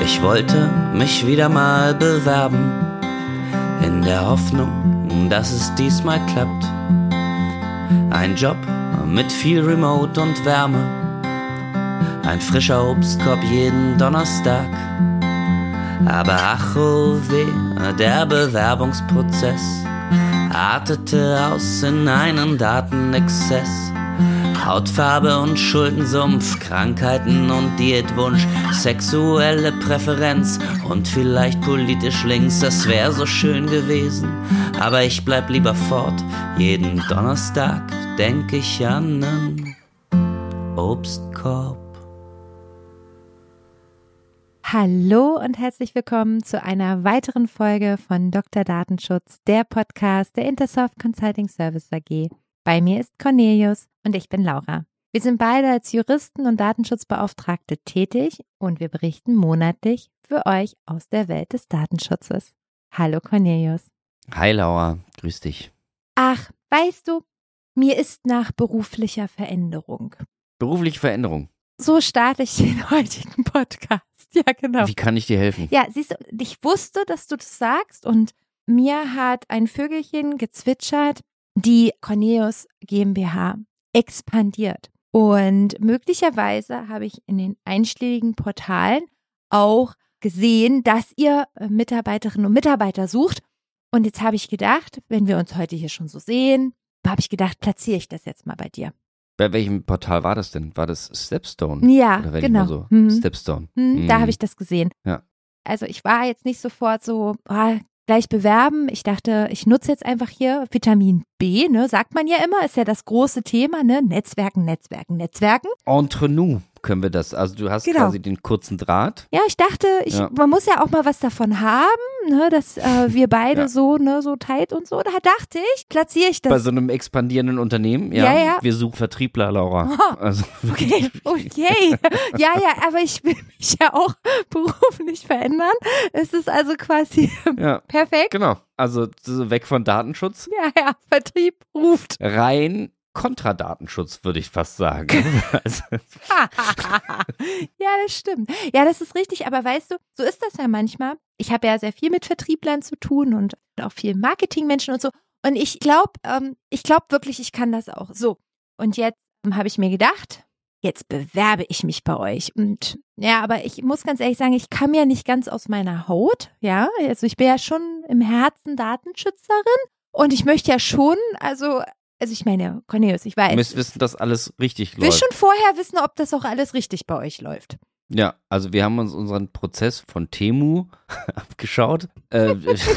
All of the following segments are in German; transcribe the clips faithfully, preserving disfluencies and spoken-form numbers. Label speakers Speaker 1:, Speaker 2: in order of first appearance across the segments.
Speaker 1: Ich wollte mich wieder mal bewerben, in der Hoffnung, dass es diesmal klappt. Ein Job mit viel Remote und Wärme, ein frischer Obstkorb jeden Donnerstag. Aber ach oh weh, der Bewerbungsprozess artete aus in einen Datenexzess. Hautfarbe und Schuldensumpf, Krankheiten und Diätwunsch, sexuelle Präferenz und vielleicht politisch links, das wär so schön gewesen. Aber ich bleib lieber fort, jeden Donnerstag denk ich an nen Obstkorb.
Speaker 2: Hallo und herzlich willkommen zu einer weiteren Folge von Doktor Datenschutz, der Podcast der Intersoft Consulting Service A G. Bei mir ist Cornelius und ich bin Laura. Wir sind beide als Juristen und Datenschutzbeauftragte tätig und wir berichten monatlich für euch aus der Welt des Datenschutzes. Hallo Cornelius.
Speaker 1: Hi Laura, grüß dich.
Speaker 2: Ach, weißt du, mir ist nach beruflicher Veränderung.
Speaker 1: Berufliche Veränderung?
Speaker 2: So starte ich den heutigen Podcast. Ja, genau.
Speaker 1: Wie kann ich dir helfen?
Speaker 2: Ja, siehst du, ich wusste, dass du das sagst und mir hat ein Vögelchen gezwitschert, die Cornelius GmbH expandiert. Und möglicherweise habe ich in den einschlägigen Portalen auch gesehen, dass ihr Mitarbeiterinnen und Mitarbeiter sucht. Und jetzt habe ich gedacht, wenn wir uns heute hier schon so sehen, habe ich gedacht, platziere ich das jetzt mal bei dir.
Speaker 1: Bei welchem Portal war das denn? War das Stepstone?
Speaker 2: Ja,
Speaker 1: Oder wenn
Speaker 2: genau.
Speaker 1: Ich mal so?
Speaker 2: Mhm.
Speaker 1: Stepstone.
Speaker 2: Mhm,
Speaker 1: Mhm.
Speaker 2: Da habe ich das gesehen.
Speaker 1: Ja.
Speaker 2: Also ich war jetzt nicht sofort so, ah, gleich bewerben. Ich dachte, ich nutze jetzt einfach hier Vitamin B, ne, sagt man ja immer, ist ja das große Thema, ne, Netzwerken, Netzwerken, Netzwerken.
Speaker 1: Entre nous können wir das, also du hast
Speaker 2: Genau.
Speaker 1: quasi den kurzen Draht.
Speaker 2: Ja, ich dachte, ich,
Speaker 1: Ja.
Speaker 2: man muss ja auch mal was davon haben, ne, dass äh, wir beide
Speaker 1: Ja.
Speaker 2: so, ne, so tight und so. Da dachte ich, platziere ich das.
Speaker 1: Bei so einem expandierenden Unternehmen, ja,
Speaker 2: Ja, ja.
Speaker 1: wir suchen Vertriebler, Laura.
Speaker 2: Oh,
Speaker 1: Also,
Speaker 2: Okay, okay. Ja, ja, aber ich will mich ja auch beruflich verändern. Es ist also quasi
Speaker 1: ja,
Speaker 2: perfekt.
Speaker 1: genau. Also so weg von Datenschutz,
Speaker 2: Ja, ja, Vertrieb ruft.
Speaker 1: rein Kontradatenschutz, würde ich fast sagen. Also,
Speaker 2: Ja, das stimmt. Ja, das ist richtig. Aber weißt du, so ist das ja manchmal. Ich habe ja sehr viel mit Vertrieblern zu tun und auch viel Marketingmenschen und so. Und ich glaube, ähm, ich glaube wirklich, ich kann das auch. So, und jetzt ähm, habe ich mir gedacht, jetzt bewerbe ich mich bei euch. Und ja, aber ich muss ganz ehrlich sagen, ich kam ja nicht ganz aus meiner Haut. Ja, also ich bin ja schon im Herzen Datenschützerin. Und ich möchte ja schon, also Also ich meine, Cornelius, ich weiß.
Speaker 1: du müsst wissen, dass alles richtig
Speaker 2: Ich will
Speaker 1: läuft.
Speaker 2: schon vorher wissen, ob das auch alles richtig bei euch läuft.
Speaker 1: Ja, also wir haben uns unseren Prozess von Temu abgeschaut. Äh,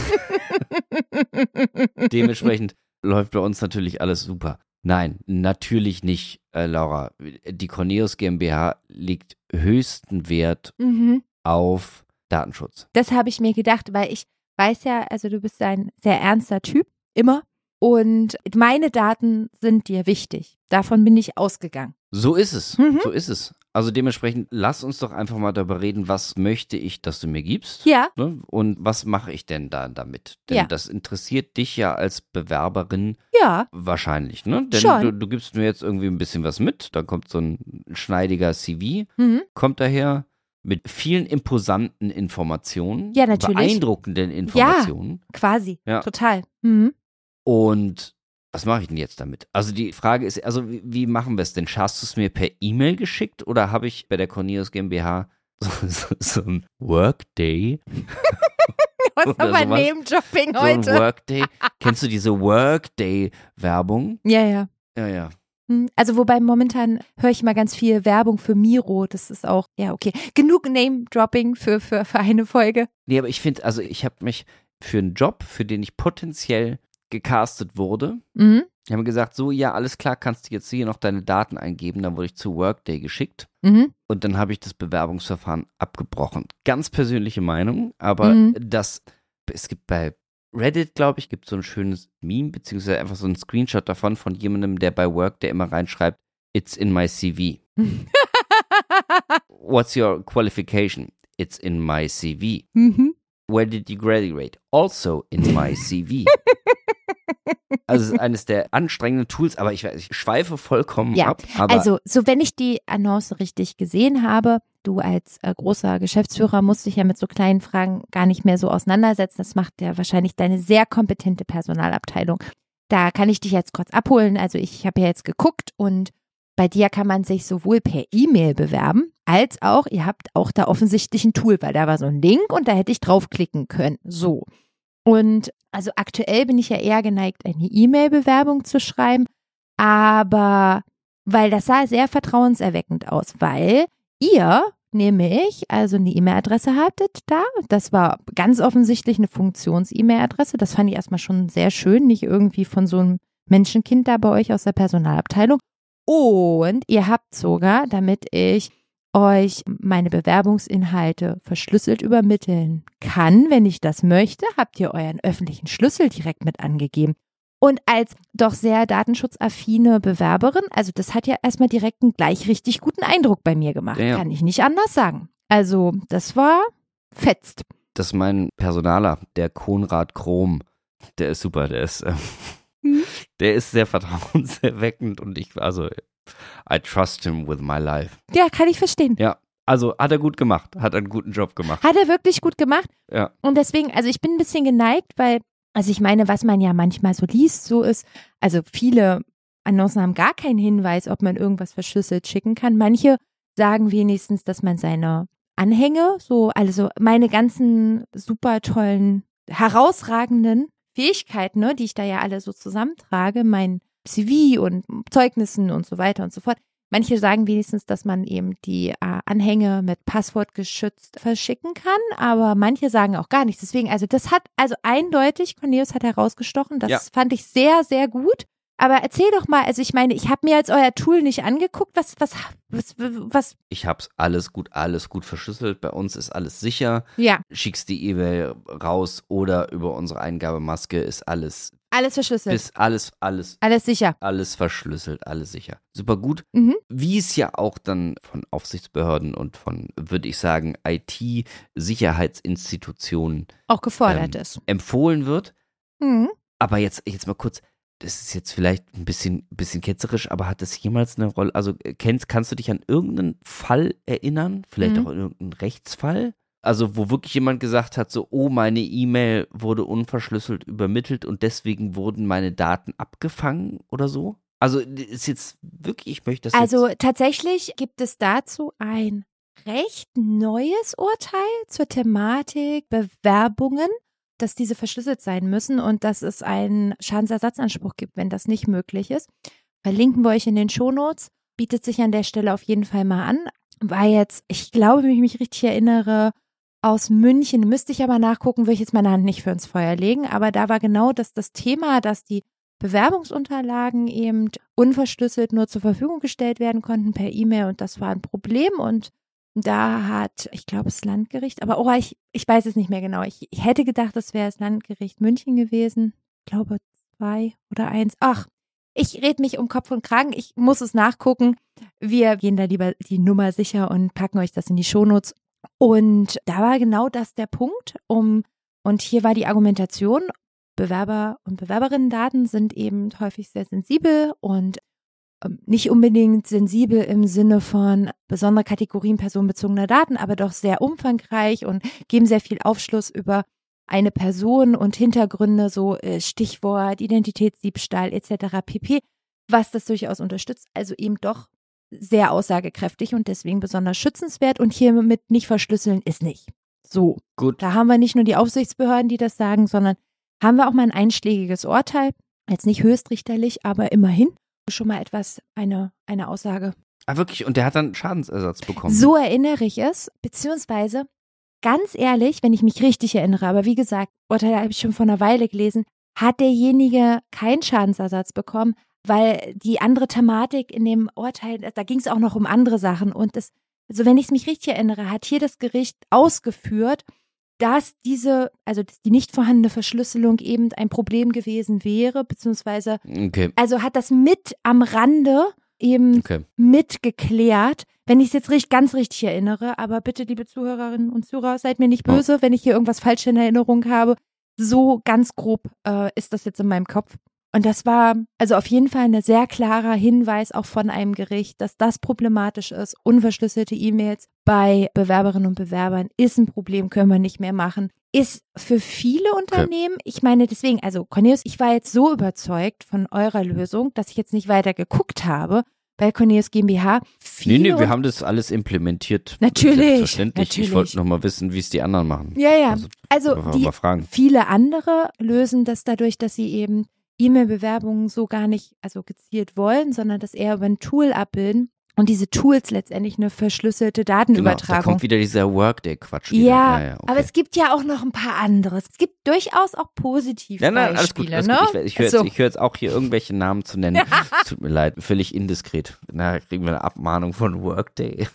Speaker 1: dementsprechend läuft bei uns natürlich alles super. Nein, natürlich nicht, äh, Laura. Die Cornelius GmbH legt höchsten Wert
Speaker 2: Mhm.
Speaker 1: auf Datenschutz.
Speaker 2: Das habe ich mir gedacht, weil ich weiß ja, also du bist ein sehr ernster Typ, immer. Und meine Daten sind dir wichtig. Davon bin ich ausgegangen.
Speaker 1: So ist es,
Speaker 2: Mhm.
Speaker 1: so ist es. Also dementsprechend, lass uns doch einfach mal darüber reden, was möchte ich, dass du mir gibst?
Speaker 2: Ja.
Speaker 1: Ne? Und was mache ich denn da damit? Denn
Speaker 2: Ja.
Speaker 1: das interessiert dich ja als Bewerberin
Speaker 2: Ja.
Speaker 1: wahrscheinlich, ne? Denn
Speaker 2: Schon.
Speaker 1: du, du gibst mir jetzt irgendwie ein bisschen was mit, dann kommt so ein schneidiger C V,
Speaker 2: Mhm.
Speaker 1: kommt daher mit vielen imposanten Informationen,
Speaker 2: Ja, natürlich.
Speaker 1: beeindruckenden Informationen.
Speaker 2: Quasi.
Speaker 1: Ja.
Speaker 2: Total. Mhm.
Speaker 1: Und was mache ich denn jetzt damit? Also die Frage ist, also wie, wie machen wir es denn? Hast du es mir per E-Mail geschickt oder habe ich bei der Cornelius GmbH so, so, so ein Workday?
Speaker 2: Was
Speaker 1: Oder
Speaker 2: haben wir
Speaker 1: sowas.
Speaker 2: Name-Dropping
Speaker 1: So ein
Speaker 2: heute?
Speaker 1: Workday? Kennst du diese Workday-Werbung?
Speaker 2: Ja, ja.
Speaker 1: Ja, ja.
Speaker 2: Hm, Also wobei momentan höre ich mal ganz viel Werbung für Miro. Das ist auch, ja, okay. Genug Name-Dropping für, für, für eine Folge.
Speaker 1: Nee, aber ich finde, also ich habe mich für einen Job, für den ich potenziell gecastet wurde,
Speaker 2: Mhm.
Speaker 1: die haben gesagt, so, ja, alles klar, kannst du jetzt hier noch deine Daten eingeben. Dann wurde ich zu Workday geschickt
Speaker 2: Mhm.
Speaker 1: und dann habe ich das Bewerbungsverfahren abgebrochen. Ganz persönliche Meinung, aber
Speaker 2: Mhm.
Speaker 1: das, es gibt bei Reddit, glaube ich, gibt es so ein schönes Meme, beziehungsweise einfach so ein Screenshot davon von jemandem, der bei Workday immer reinschreibt, it's in my C V. What's your qualification? It's in my C V.
Speaker 2: Mhm.
Speaker 1: Where did you graduate? Also in my C V. Also es ist eines der anstrengenden Tools, aber ich, weiß, ich schweife vollkommen
Speaker 2: Ja,
Speaker 1: ab. Aber
Speaker 2: Also, so wenn ich die Annonce richtig gesehen habe, du als äh, großer Geschäftsführer musst dich ja mit so kleinen Fragen gar nicht mehr so auseinandersetzen. Das macht ja wahrscheinlich deine sehr kompetente Personalabteilung. Da kann ich dich jetzt kurz abholen. Also ich habe ja jetzt geguckt und bei dir kann man sich sowohl per E-Mail bewerben, als auch, ihr habt auch da offensichtlich ein Tool, weil da war so ein Link und da hätte ich draufklicken können. So. Und also aktuell bin ich ja eher geneigt, eine E-Mail-Bewerbung zu schreiben, aber weil das sah sehr vertrauenserweckend aus, weil ihr, nämlich, also eine E-Mail-Adresse hattet da, das war ganz offensichtlich eine Funktions-E-Mail-Adresse, das fand ich erstmal schon sehr schön, nicht irgendwie von so einem Menschenkind da bei euch aus der Personalabteilung. Und ihr habt sogar, damit ich euch meine Bewerbungsinhalte verschlüsselt übermitteln kann, wenn ich das möchte, habt ihr euren öffentlichen Schlüssel direkt mit angegeben. Und als doch sehr datenschutzaffine Bewerberin, also das hat ja erstmal direkt einen gleich richtig guten Eindruck bei mir gemacht, ja. Kann ich nicht anders sagen. Also das war fetzt.
Speaker 1: Das ist mein Personaler, der Konrad Krom, der ist super, der ist... Äh Der ist sehr vertrauenserweckend und ich, also, I trust him with my life.
Speaker 2: Ja, kann ich verstehen.
Speaker 1: Ja, also hat er gut gemacht, hat einen guten Job gemacht.
Speaker 2: Hat er wirklich gut gemacht.
Speaker 1: Ja.
Speaker 2: Und deswegen, also ich bin ein bisschen geneigt, weil, also ich meine, was man ja manchmal so liest, so ist, also viele Annoncen haben gar keinen Hinweis, ob man irgendwas verschlüsselt schicken kann. Manche sagen wenigstens, dass man seine Anhänge, so, also meine ganzen super tollen, herausragenden Fähigkeiten, ne, die ich da ja alle so zusammentrage, mein C V und Zeugnissen und so weiter und so fort. Manche sagen wenigstens, dass man eben die äh, Anhänge mit Passwort geschützt verschicken kann, aber manche sagen auch gar nichts. Deswegen, also das hat, also eindeutig, Cornelius hat herausgestochen, das ja. Fand ich sehr, sehr gut. Aber erzähl doch mal, also ich meine, ich habe mir jetzt euer Tool nicht angeguckt, was, was, was, was?
Speaker 1: Ich hab's alles gut, alles gut verschlüsselt, bei uns ist alles sicher.
Speaker 2: Ja.
Speaker 1: Schickst die E-Mail raus oder über unsere Eingabemaske ist alles.
Speaker 2: Alles verschlüsselt.
Speaker 1: Ist alles, alles.
Speaker 2: Alles sicher.
Speaker 1: Alles verschlüsselt, alles sicher. Super gut.
Speaker 2: Mhm.
Speaker 1: Wie es ja auch dann von Aufsichtsbehörden und von, würde ich sagen, I T-Sicherheitsinstitutionen
Speaker 2: auch gefordert
Speaker 1: ähm,
Speaker 2: ist.
Speaker 1: Empfohlen wird.
Speaker 2: Mhm.
Speaker 1: Aber jetzt, jetzt mal kurz. Das ist jetzt vielleicht ein bisschen, bisschen ketzerisch, aber hat das jemals eine Rolle, also kennst, kannst du dich an irgendeinen Fall erinnern, vielleicht mhm. auch an irgendeinen Rechtsfall, also wo wirklich jemand gesagt hat, so, oh, meine E-Mail wurde unverschlüsselt übermittelt und deswegen wurden meine Daten abgefangen oder so? Also ist jetzt wirklich, ich möchte das
Speaker 2: Also
Speaker 1: jetzt
Speaker 2: tatsächlich gibt es dazu ein recht neues Urteil zur Thematik Bewerbungen, dass diese verschlüsselt sein müssen und dass es einen Schadensersatzanspruch gibt, wenn das nicht möglich ist. Verlinken wir euch in den Shownotes. Bietet sich an der Stelle auf jeden Fall mal an. War jetzt, ich glaube, wenn ich mich richtig erinnere, aus München, müsste ich aber nachgucken, würde ich jetzt meine Hand nicht für ins Feuer legen, aber da war genau das, das Thema, dass die Bewerbungsunterlagen eben unverschlüsselt nur zur Verfügung gestellt werden konnten per E-Mail und das war ein Problem und da hat, ich glaube, das Landgericht, aber oh, ich, ich weiß es nicht mehr genau. Ich, ich hätte gedacht, das wäre das Landgericht München gewesen. Ich glaube, zwei oder eins. Ach, ich rede mich um Kopf und Kragen. Ich muss es nachgucken. Wir gehen da lieber die Nummer sicher und packen euch das in die Shownotes. Und da war genau das der Punkt. Um, und hier war die Argumentation, Bewerber- und Bewerberinnendaten sind eben häufig sehr sensibel und nicht unbedingt sensibel im Sinne von besondere Kategorien personenbezogener Daten, aber doch sehr umfangreich und geben sehr viel Aufschluss über eine Person und Hintergründe, so Stichwort Identitätsdiebstahl et cetera pp., was das durchaus unterstützt. Also eben doch sehr aussagekräftig und deswegen besonders schützenswert und hiermit nicht verschlüsseln ist nicht. So,
Speaker 1: gut.
Speaker 2: Da haben wir nicht nur die Aufsichtsbehörden, die das sagen, sondern haben wir auch mal ein einschlägiges Urteil, jetzt nicht höchstrichterlich, aber immerhin. Schon mal etwas, eine, eine Aussage.
Speaker 1: Ah, wirklich? Und der hat dann Schadensersatz bekommen?
Speaker 2: So erinnere ich es, beziehungsweise ganz ehrlich, wenn ich mich richtig erinnere, aber wie gesagt, Urteil habe ich schon vor einer Weile gelesen, hat derjenige keinen Schadensersatz bekommen, weil die andere Thematik in dem Urteil, da ging es auch noch um andere Sachen und das, also wenn ich es mich richtig erinnere, hat hier das Gericht ausgeführt, dass diese, also dass die nicht vorhandene Verschlüsselung eben ein Problem gewesen wäre, beziehungsweise,
Speaker 1: okay.
Speaker 2: Also hat das mit am Rande eben
Speaker 1: okay.
Speaker 2: mitgeklärt, wenn ich es jetzt richtig, ganz richtig erinnere, aber bitte, liebe Zuhörerinnen und Zuhörer, seid mir nicht böse, oh. wenn ich hier irgendwas falsch in Erinnerung habe. So ganz grob äh, ist das jetzt in meinem Kopf. Und das war also auf jeden Fall ein sehr klarer Hinweis auch von einem Gericht, dass das problematisch ist. Unverschlüsselte E-Mails bei Bewerberinnen und Bewerbern ist ein Problem, können wir nicht mehr machen. Ist für viele Unternehmen, okay. Ich meine deswegen, also Cornelius, ich war jetzt so überzeugt von eurer Lösung, dass ich jetzt nicht weiter geguckt habe bei Cornelius GmbH.
Speaker 3: Viele nee, nee, wir haben das alles implementiert.
Speaker 2: Natürlich,
Speaker 3: Selbstverständlich.
Speaker 2: natürlich.
Speaker 3: Ich wollte noch mal wissen, wie es die anderen machen.
Speaker 2: Ja, ja. Also, also die, viele andere lösen das dadurch, dass sie eben E-Mail-Bewerbungen so gar nicht, also gezielt wollen, sondern das eher über ein Tool abbilden und diese Tools letztendlich eine verschlüsselte Datenübertragung.
Speaker 3: Genau, da kommt wieder dieser Workday-Quatsch.
Speaker 2: Ja,
Speaker 3: ja, ja okay.
Speaker 2: Aber es gibt ja auch noch ein paar andere. Es gibt durchaus auch positive
Speaker 3: ja, nein,
Speaker 2: Beispiele.
Speaker 3: Alles gut, alles
Speaker 2: ne?
Speaker 3: gut. Ich, ich höre
Speaker 2: so.
Speaker 3: jetzt, hör jetzt auch hier irgendwelche Namen zu nennen. Es tut mir leid, völlig indiskret. Na, kriegen wir eine Abmahnung von Workday.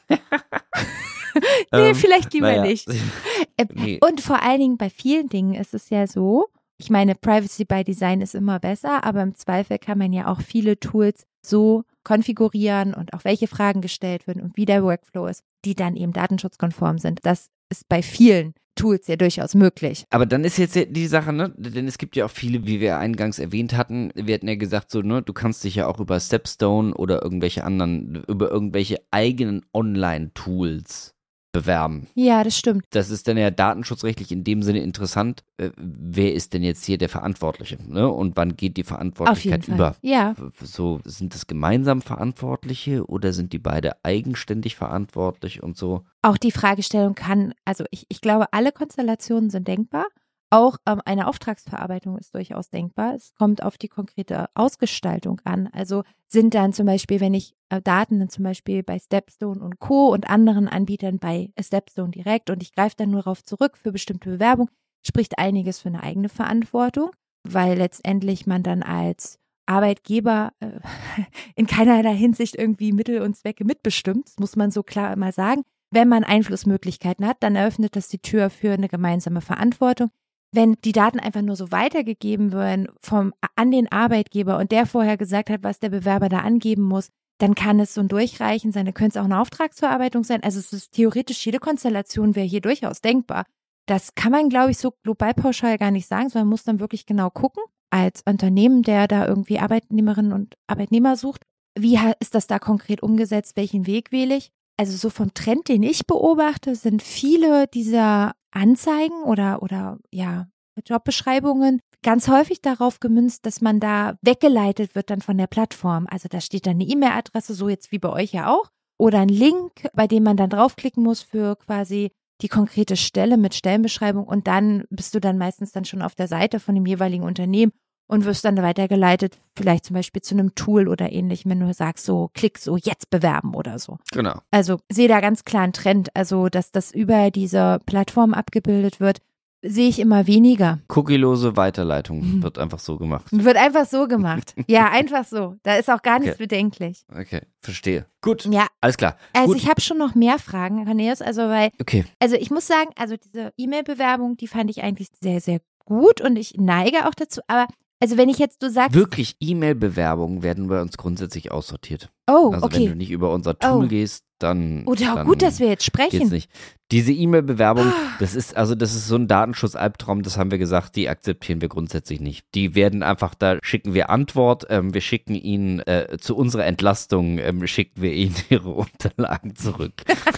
Speaker 2: nee,
Speaker 3: ähm,
Speaker 2: vielleicht lieber
Speaker 3: naja.
Speaker 2: nicht.
Speaker 3: Nee.
Speaker 2: Und vor allen Dingen bei vielen Dingen ist es ja so, ich meine, Privacy by Design ist immer besser, aber im Zweifel kann man ja auch viele Tools so konfigurieren und auch welche Fragen gestellt werden und wie der Workflow ist, die dann eben datenschutzkonform sind. Das ist bei vielen Tools ja durchaus möglich.
Speaker 3: Aber dann ist jetzt die Sache, ne, denn es gibt ja auch viele, wie wir eingangs erwähnt hatten, wir hatten ja gesagt, so, ne, du kannst dich ja auch über Stepstone oder irgendwelche anderen, über irgendwelche eigenen Online-Tools bewerben.
Speaker 2: Ja, das stimmt.
Speaker 3: Das ist dann ja datenschutzrechtlich in dem Sinne interessant. Äh, wer ist denn jetzt hier der Verantwortliche? Ne? Und wann geht die Verantwortlichkeit über?
Speaker 2: Ja.
Speaker 3: So, sind das gemeinsam Verantwortliche oder sind die beide eigenständig verantwortlich und so?
Speaker 2: Auch die Fragestellung kann, also ich, ich glaube, alle Konstellationen sind denkbar. Auch ähm, eine Auftragsverarbeitung ist durchaus denkbar. Es kommt auf die konkrete Ausgestaltung an. Also sind dann zum Beispiel, wenn ich äh, Daten dann zum Beispiel bei Stepstone und Co. und anderen Anbietern bei Stepstone direkt und ich greife dann nur darauf zurück für bestimmte Bewerbung, spricht einiges für eine eigene Verantwortung, weil letztendlich man dann als Arbeitgeber äh, in keinerlei Hinsicht irgendwie Mittel und Zwecke mitbestimmt. Das muss man so klar immer sagen. Wenn man Einflussmöglichkeiten hat, dann eröffnet das die Tür für eine gemeinsame Verantwortung. Wenn die Daten einfach nur so weitergegeben werden vom, an den Arbeitgeber und der vorher gesagt hat, was der Bewerber da angeben muss, dann kann es so ein Durchreichen sein, dann könnte es auch eine Auftragsverarbeitung sein. Also es ist theoretisch, jede Konstellation wäre hier durchaus denkbar. Das kann man, glaube ich, so global pauschal gar nicht sagen, sondern man muss dann wirklich genau gucken, als Unternehmen, der da irgendwie Arbeitnehmerinnen und Arbeitnehmer sucht, wie ist das da konkret umgesetzt, welchen Weg wähle ich? Also so vom Trend, den ich beobachte, sind viele dieser Anzeigen oder, oder ja, Jobbeschreibungen ganz häufig darauf gemünzt, dass man da weggeleitet wird dann von der Plattform. Also da steht dann eine E-Mail-Adresse, so jetzt wie bei euch ja auch, oder ein Link, bei dem man dann draufklicken muss für quasi die konkrete Stelle mit Stellenbeschreibung und dann bist du dann meistens dann schon auf der Seite von dem jeweiligen Unternehmen und wirst dann weitergeleitet, vielleicht zum Beispiel zu einem Tool oder ähnlichem, wenn du sagst, so klick so jetzt bewerben oder so.
Speaker 3: Genau.
Speaker 2: Also sehe da ganz klar einen Trend, also dass das über diese Plattform abgebildet wird, sehe ich immer weniger.
Speaker 3: Cookielose Weiterleitung mhm. wird einfach so gemacht.
Speaker 2: Wird einfach so gemacht. Ja, einfach so. Da ist auch gar nichts
Speaker 3: okay.
Speaker 2: bedenklich.
Speaker 3: Okay, verstehe. Gut,
Speaker 2: ja.
Speaker 3: Alles klar.
Speaker 2: Also
Speaker 3: Gut.
Speaker 2: ich habe schon noch mehr Fragen, Cornelius, also weil,
Speaker 3: okay.
Speaker 2: also ich muss sagen, also diese E-Mail-Bewerbung, die fand ich eigentlich sehr, sehr gut und ich neige auch dazu, aber also wenn ich jetzt, du sagst…
Speaker 3: Wirklich, E-Mail-Bewerbungen werden bei uns grundsätzlich aussortiert.
Speaker 2: Oh,
Speaker 3: also
Speaker 2: okay.
Speaker 3: wenn du nicht über unser Tool
Speaker 2: oh.
Speaker 3: gehst, dann…
Speaker 2: Oder
Speaker 3: dann
Speaker 2: gut, dass wir jetzt sprechen.
Speaker 3: Geht's nicht. Diese E-Mail-Bewerbung, das ist, also das ist so ein Datenschutz-Albtraum, das haben wir gesagt, die akzeptieren wir grundsätzlich nicht. Die werden einfach, da schicken wir Antwort, ähm, wir schicken ihnen, äh, zu unserer Entlastung, ähm, schicken wir ihnen ihre Unterlagen zurück.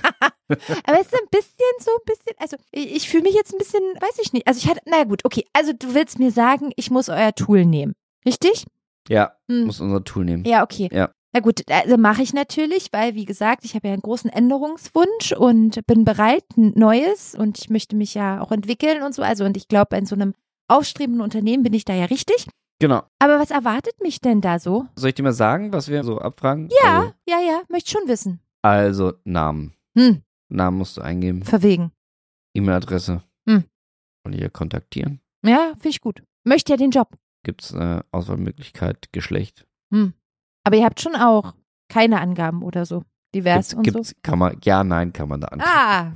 Speaker 2: Aber es ist ein bisschen so ein bisschen, also ich, ich fühle mich jetzt ein bisschen, weiß ich nicht, also ich hatte, na gut, okay, also du willst mir sagen, ich muss euer Tool nehmen, richtig?
Speaker 3: Ja,
Speaker 2: hm.
Speaker 3: muss unser Tool nehmen.
Speaker 2: Ja, okay.
Speaker 3: Ja.
Speaker 2: Na gut, also mache ich natürlich, weil wie gesagt, ich habe ja einen großen Änderungswunsch und bin bereit, ein Neues und ich möchte mich ja auch entwickeln und so, also und ich glaube, in so einem aufstrebenden Unternehmen bin ich da ja richtig.
Speaker 3: Genau.
Speaker 2: Aber was erwartet mich denn da so?
Speaker 3: Soll ich dir mal sagen, was wir so abfragen?
Speaker 2: Ja,
Speaker 3: also,
Speaker 2: ja, ja, möchte schon wissen.
Speaker 3: Also Namen.
Speaker 2: Hm.
Speaker 3: Namen musst du eingeben.
Speaker 2: Verwegen.
Speaker 3: E-Mail-Adresse.
Speaker 2: Hm.
Speaker 3: Und hier kontaktieren.
Speaker 2: Ja, finde ich gut. Möchte ja den Job.
Speaker 3: Gibt es äh, Auswahlmöglichkeit, Geschlecht.
Speaker 2: Hm. Aber ihr habt schon auch keine Angaben oder so. Divers
Speaker 3: gibt's,
Speaker 2: und
Speaker 3: gibt's,
Speaker 2: so.
Speaker 3: Kann man, ja, nein, kann man da anklicken.
Speaker 2: Ah.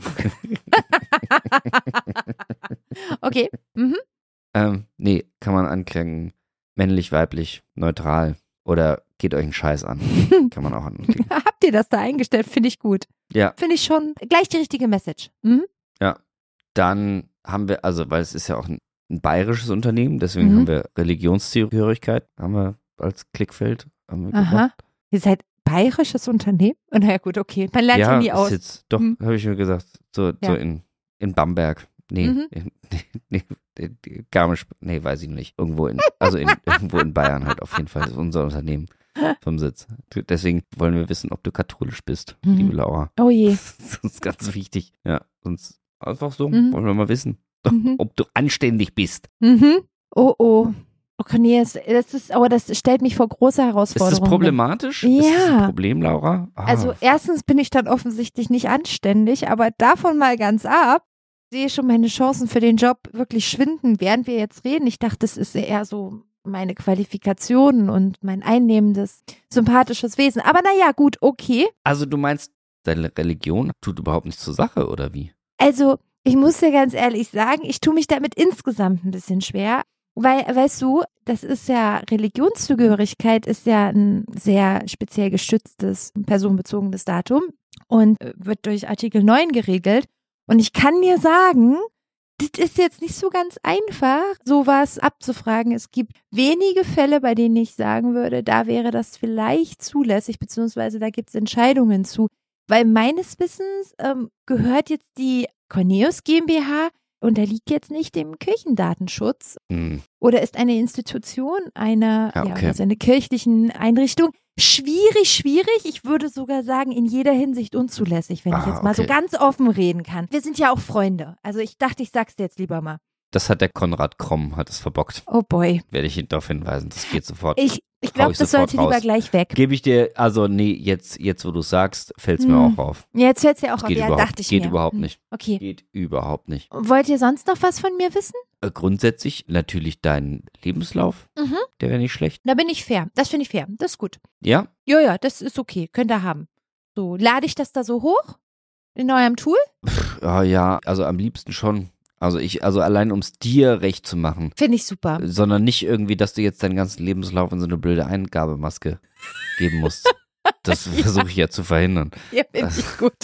Speaker 2: Okay. Mhm.
Speaker 3: Ähm, nee, kann man anklicken. Männlich, weiblich, neutral. Oder geht euch einen Scheiß an. Kann man auch anklicken.
Speaker 2: Habt ihr das da eingestellt? Finde ich gut.
Speaker 3: Ja.
Speaker 2: Finde ich schon gleich die richtige Message. Mhm.
Speaker 3: Ja. Dann haben wir, also, weil es ist ja auch ein ein bayerisches Unternehmen, deswegen
Speaker 2: Mhm.
Speaker 3: haben wir Religionszugehörigkeit, haben wir als Klickfeld. Haben wir
Speaker 2: Aha.
Speaker 3: gemacht.
Speaker 2: Ihr seid bayerisches Unternehmen? Na gut, okay. Man lernt ja,
Speaker 3: Ja,
Speaker 2: nie
Speaker 3: ist
Speaker 2: aus.
Speaker 3: jetzt, doch,
Speaker 2: Mhm.
Speaker 3: habe ich mir gesagt, so,
Speaker 2: Ja.
Speaker 3: so in, in Bamberg. Nee,
Speaker 2: Mhm.
Speaker 3: in, nee, nee, Garmisch, nee, weiß ich nicht. Irgendwo in, also in, irgendwo in Bayern halt auf jeden Fall. Das ist unser Unternehmen vom Sitz. Deswegen wollen wir wissen, ob du katholisch bist,
Speaker 2: Mhm.
Speaker 3: liebe Laura.
Speaker 2: Oh je.
Speaker 3: Das ist ganz wichtig. Ja, sonst einfach so,
Speaker 2: Mhm.
Speaker 3: wollen wir mal wissen,
Speaker 2: Mhm.
Speaker 3: ob du anständig bist.
Speaker 2: Mhm. Oh oh. Oh Cornelius, das ist, aber das stellt mich vor große
Speaker 3: Ist
Speaker 2: Herausforderungen.
Speaker 3: das problematisch? Ist das
Speaker 2: Ja.
Speaker 3: ein Problem, Laura? Ah,
Speaker 2: Also erstens bin ich dann offensichtlich nicht anständig, aber davon mal ganz ab, sehe schon meine Chancen für den Job wirklich schwinden, während wir jetzt reden. Ich dachte, das ist eher so meine Qualifikationen und mein einnehmendes, sympathisches Wesen. Aber naja, gut, okay.
Speaker 3: also du meinst, deine Religion tut überhaupt nichts zur Sache, oder wie?
Speaker 2: Also ich muss dir ganz ehrlich sagen, ich tue mich damit insgesamt ein bisschen schwer. Weil, weißt du, das ist ja, Religionszugehörigkeit ist ja ein sehr speziell gestütztes, personenbezogenes Datum und äh, wird durch Artikel neun geregelt. Und ich kann dir sagen, das ist jetzt nicht so ganz einfach, sowas abzufragen. Es gibt wenige Fälle, bei denen ich sagen würde, da wäre das vielleicht zulässig, beziehungsweise da gibt es Entscheidungen zu. Weil meines Wissens ähm, gehört jetzt die Cornelius GmbH, unterliegt jetzt nicht dem Kirchendatenschutz
Speaker 3: Hm.
Speaker 2: oder ist eine Institution einer,
Speaker 3: Ja,
Speaker 2: ja,
Speaker 3: okay.
Speaker 2: also eine kirchlichen Einrichtung. Schwierig, schwierig. Ich würde sogar sagen, in jeder Hinsicht unzulässig, wenn ich
Speaker 3: Ah,
Speaker 2: jetzt mal so
Speaker 3: okay.
Speaker 2: ganz offen reden kann. Wir sind ja auch Freunde. Also ich dachte, ich sag's dir jetzt lieber mal.
Speaker 3: Das hat der Konrad Kromm, hat es verbockt.
Speaker 2: Oh boy.
Speaker 3: Werde ich ihn darauf hinweisen, das geht sofort.
Speaker 2: Ich, ich
Speaker 3: Hau
Speaker 2: glaube,
Speaker 3: ich
Speaker 2: das
Speaker 3: sofort
Speaker 2: sollte lieber
Speaker 3: raus.
Speaker 2: gleich weg.
Speaker 3: Gebe ich dir, also nee, jetzt, jetzt wo du es sagst, fällt es mir
Speaker 2: Hm.
Speaker 3: auch auf.
Speaker 2: Jetzt hört's ja auch auf.
Speaker 3: Geht,
Speaker 2: Ja,
Speaker 3: überhaupt,
Speaker 2: dachte ich
Speaker 3: geht
Speaker 2: mir.
Speaker 3: überhaupt
Speaker 2: Hm.
Speaker 3: nicht.
Speaker 2: Okay.
Speaker 3: Geht überhaupt nicht.
Speaker 2: Wollt ihr sonst noch was von mir wissen?
Speaker 3: Äh, grundsätzlich natürlich dein Lebenslauf,
Speaker 2: Mhm.
Speaker 3: der wäre nicht schlecht.
Speaker 2: Da bin ich fair. Das finde ich fair. Das ist gut.
Speaker 3: Ja?
Speaker 2: Ja, ja, das ist okay. Könnt ihr haben. So, lade ich das da so hoch? In eurem Tool?
Speaker 3: Pff, ja, ja, also am liebsten schon. Also ich, also allein um es dir recht zu machen,
Speaker 2: Finde ich super.
Speaker 3: sondern nicht irgendwie, dass du jetzt deinen ganzen Lebenslauf in so eine blöde Eingabemaske geben musst. Das
Speaker 2: Ja.
Speaker 3: versuche ich ja zu verhindern.
Speaker 2: Ja, finde ich gut.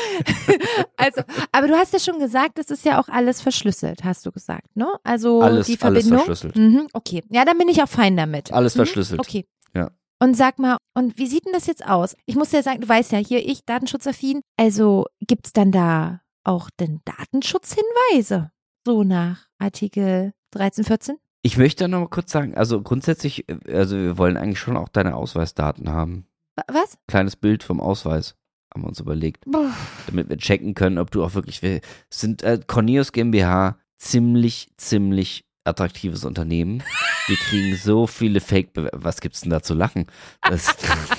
Speaker 2: Also, aber du hast ja schon gesagt, das ist ja auch alles verschlüsselt, hast du gesagt, ne? Also
Speaker 3: Alles-
Speaker 2: die
Speaker 3: alles
Speaker 2: Verbindung.
Speaker 3: verschlüsselt.
Speaker 2: Mhm, okay. Ja, dann bin ich auch fein damit.
Speaker 3: Alles
Speaker 2: Mhm,
Speaker 3: verschlüsselt.
Speaker 2: Okay.
Speaker 3: Ja.
Speaker 2: Und sag mal, und wie sieht denn das jetzt aus? Ich muss ja sagen, du weißt ja, hier ich, datenschutzaffin, also gibt's dann da auch denn Datenschutzhinweise? So nach Artikel dreizehn, vierzehn?
Speaker 3: Ich möchte noch mal kurz sagen, also grundsätzlich, äh, also wir wollen eigentlich schon auch deine Ausweisdaten haben.
Speaker 2: Wa- Was?
Speaker 3: Kleines Bild vom Ausweis haben wir uns überlegt,
Speaker 2: Boah.
Speaker 3: damit wir checken können, ob du auch wirklich, wir sind äh, Cornelius GmbH ziemlich, ziemlich attraktives Unternehmen. Wir kriegen so viele Fake, was gibt's denn da zu lachen? Das,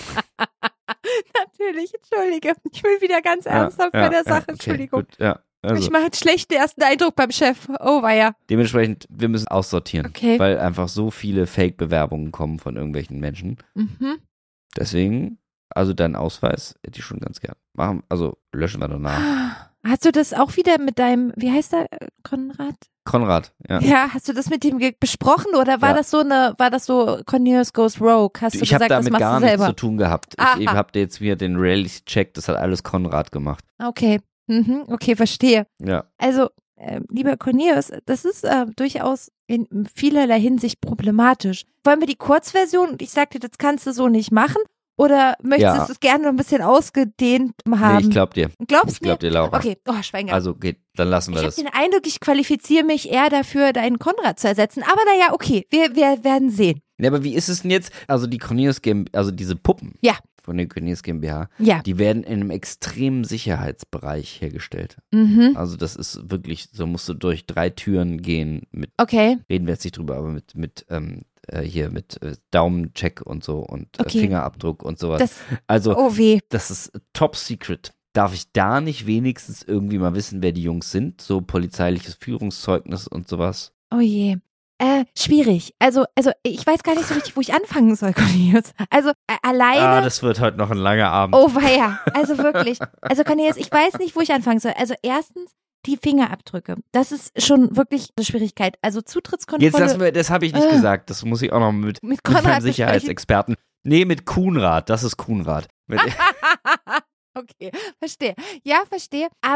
Speaker 2: Natürlich, entschuldige. Ich bin wieder ganz ernsthaft bei der Sache,
Speaker 3: okay,
Speaker 2: Entschuldigung.
Speaker 3: Gut, ja, also
Speaker 2: Ich mache einen schlechten ersten Eindruck beim Chef. Oh, weia.
Speaker 3: dementsprechend, wir müssen aussortieren,
Speaker 2: Okay.
Speaker 3: weil einfach so viele Fake-Bewerbungen kommen von irgendwelchen Menschen.
Speaker 2: Mhm.
Speaker 3: Deswegen, also deinen Ausweis hätte ich schon ganz gern. Machen, also löschen wir danach.
Speaker 2: Hast du das auch wieder mit deinem, wie heißt der, äh, Konrad?
Speaker 3: Konrad, ja.
Speaker 2: Ja, hast du das mit ihm ge- besprochen oder war
Speaker 3: Ja.
Speaker 2: das so eine, war das so Cornelius Goes Rogue? Hast du
Speaker 3: Ich habe
Speaker 2: gesagt, das
Speaker 3: damit
Speaker 2: machst
Speaker 3: gar
Speaker 2: du
Speaker 3: nichts
Speaker 2: selber?
Speaker 3: zu tun gehabt.
Speaker 2: Aha.
Speaker 3: Ich, ich habe jetzt wieder den Reality-Check, das hat alles Konrad gemacht.
Speaker 2: Okay, mhm. Okay, verstehe.
Speaker 3: Ja.
Speaker 2: Also, äh, lieber Cornelius, das ist äh, durchaus in vielerlei Hinsicht problematisch. Wollen wir die Kurzversion und ich sagte, das kannst du so nicht machen? Oder möchtest
Speaker 3: Ja.
Speaker 2: du es gerne noch ein bisschen ausgedehnt haben?
Speaker 3: Nee, ich glaub dir.
Speaker 2: Glaubst
Speaker 3: Ich
Speaker 2: du
Speaker 3: glaub dir, Laura.
Speaker 2: Okay, oh, Schwenger.
Speaker 3: Also geht, dann lassen wir
Speaker 2: ich habe
Speaker 3: das.
Speaker 2: den Eindruck, ich qualifiziere mich eher dafür, deinen Konrad zu ersetzen. Aber naja, okay, wir, wir werden sehen.
Speaker 3: Ja, aber wie ist es denn jetzt? Also die Cornelius GmbH, also diese Puppen
Speaker 2: Ja.
Speaker 3: von der Cornelius GmbH,
Speaker 2: Ja.
Speaker 3: die werden in einem extremen Sicherheitsbereich hergestellt.
Speaker 2: Mhm.
Speaker 3: Also das ist wirklich, so musst du durch drei Türen gehen mit,
Speaker 2: Okay.
Speaker 3: reden wir jetzt nicht drüber, aber mit, mit ähm, äh, hier mit äh, Daumencheck und so und äh,
Speaker 2: Okay.
Speaker 3: Fingerabdruck und sowas.
Speaker 2: Das,
Speaker 3: also
Speaker 2: oh weh.
Speaker 3: das ist top secret. Darf ich da nicht wenigstens irgendwie mal wissen, wer die Jungs sind? So polizeiliches Führungszeugnis und sowas.
Speaker 2: Oh je. Äh, schwierig. Also, also ich weiß gar nicht so richtig, wo ich anfangen soll, Cornelius. Also äh, alleine.
Speaker 3: Ah, das wird heute noch ein langer Abend.
Speaker 2: Oh weia. Also wirklich. Also Cornelius, ich weiß nicht, wo ich anfangen soll. Also erstens die Fingerabdrücke. Das ist schon wirklich eine Schwierigkeit. Also Zutrittskontrolle.
Speaker 3: Jetzt lassen wir, das habe ich nicht
Speaker 2: Äh.
Speaker 3: gesagt. Das muss ich auch noch mit,
Speaker 2: Mit
Speaker 3: mit
Speaker 2: Konrad
Speaker 3: meinem Sicherheitsexperten. Nee, mit Kuhnrad. Das ist Kuhnrad. Mit,
Speaker 2: Okay, verstehe. Ja, verstehe. Aber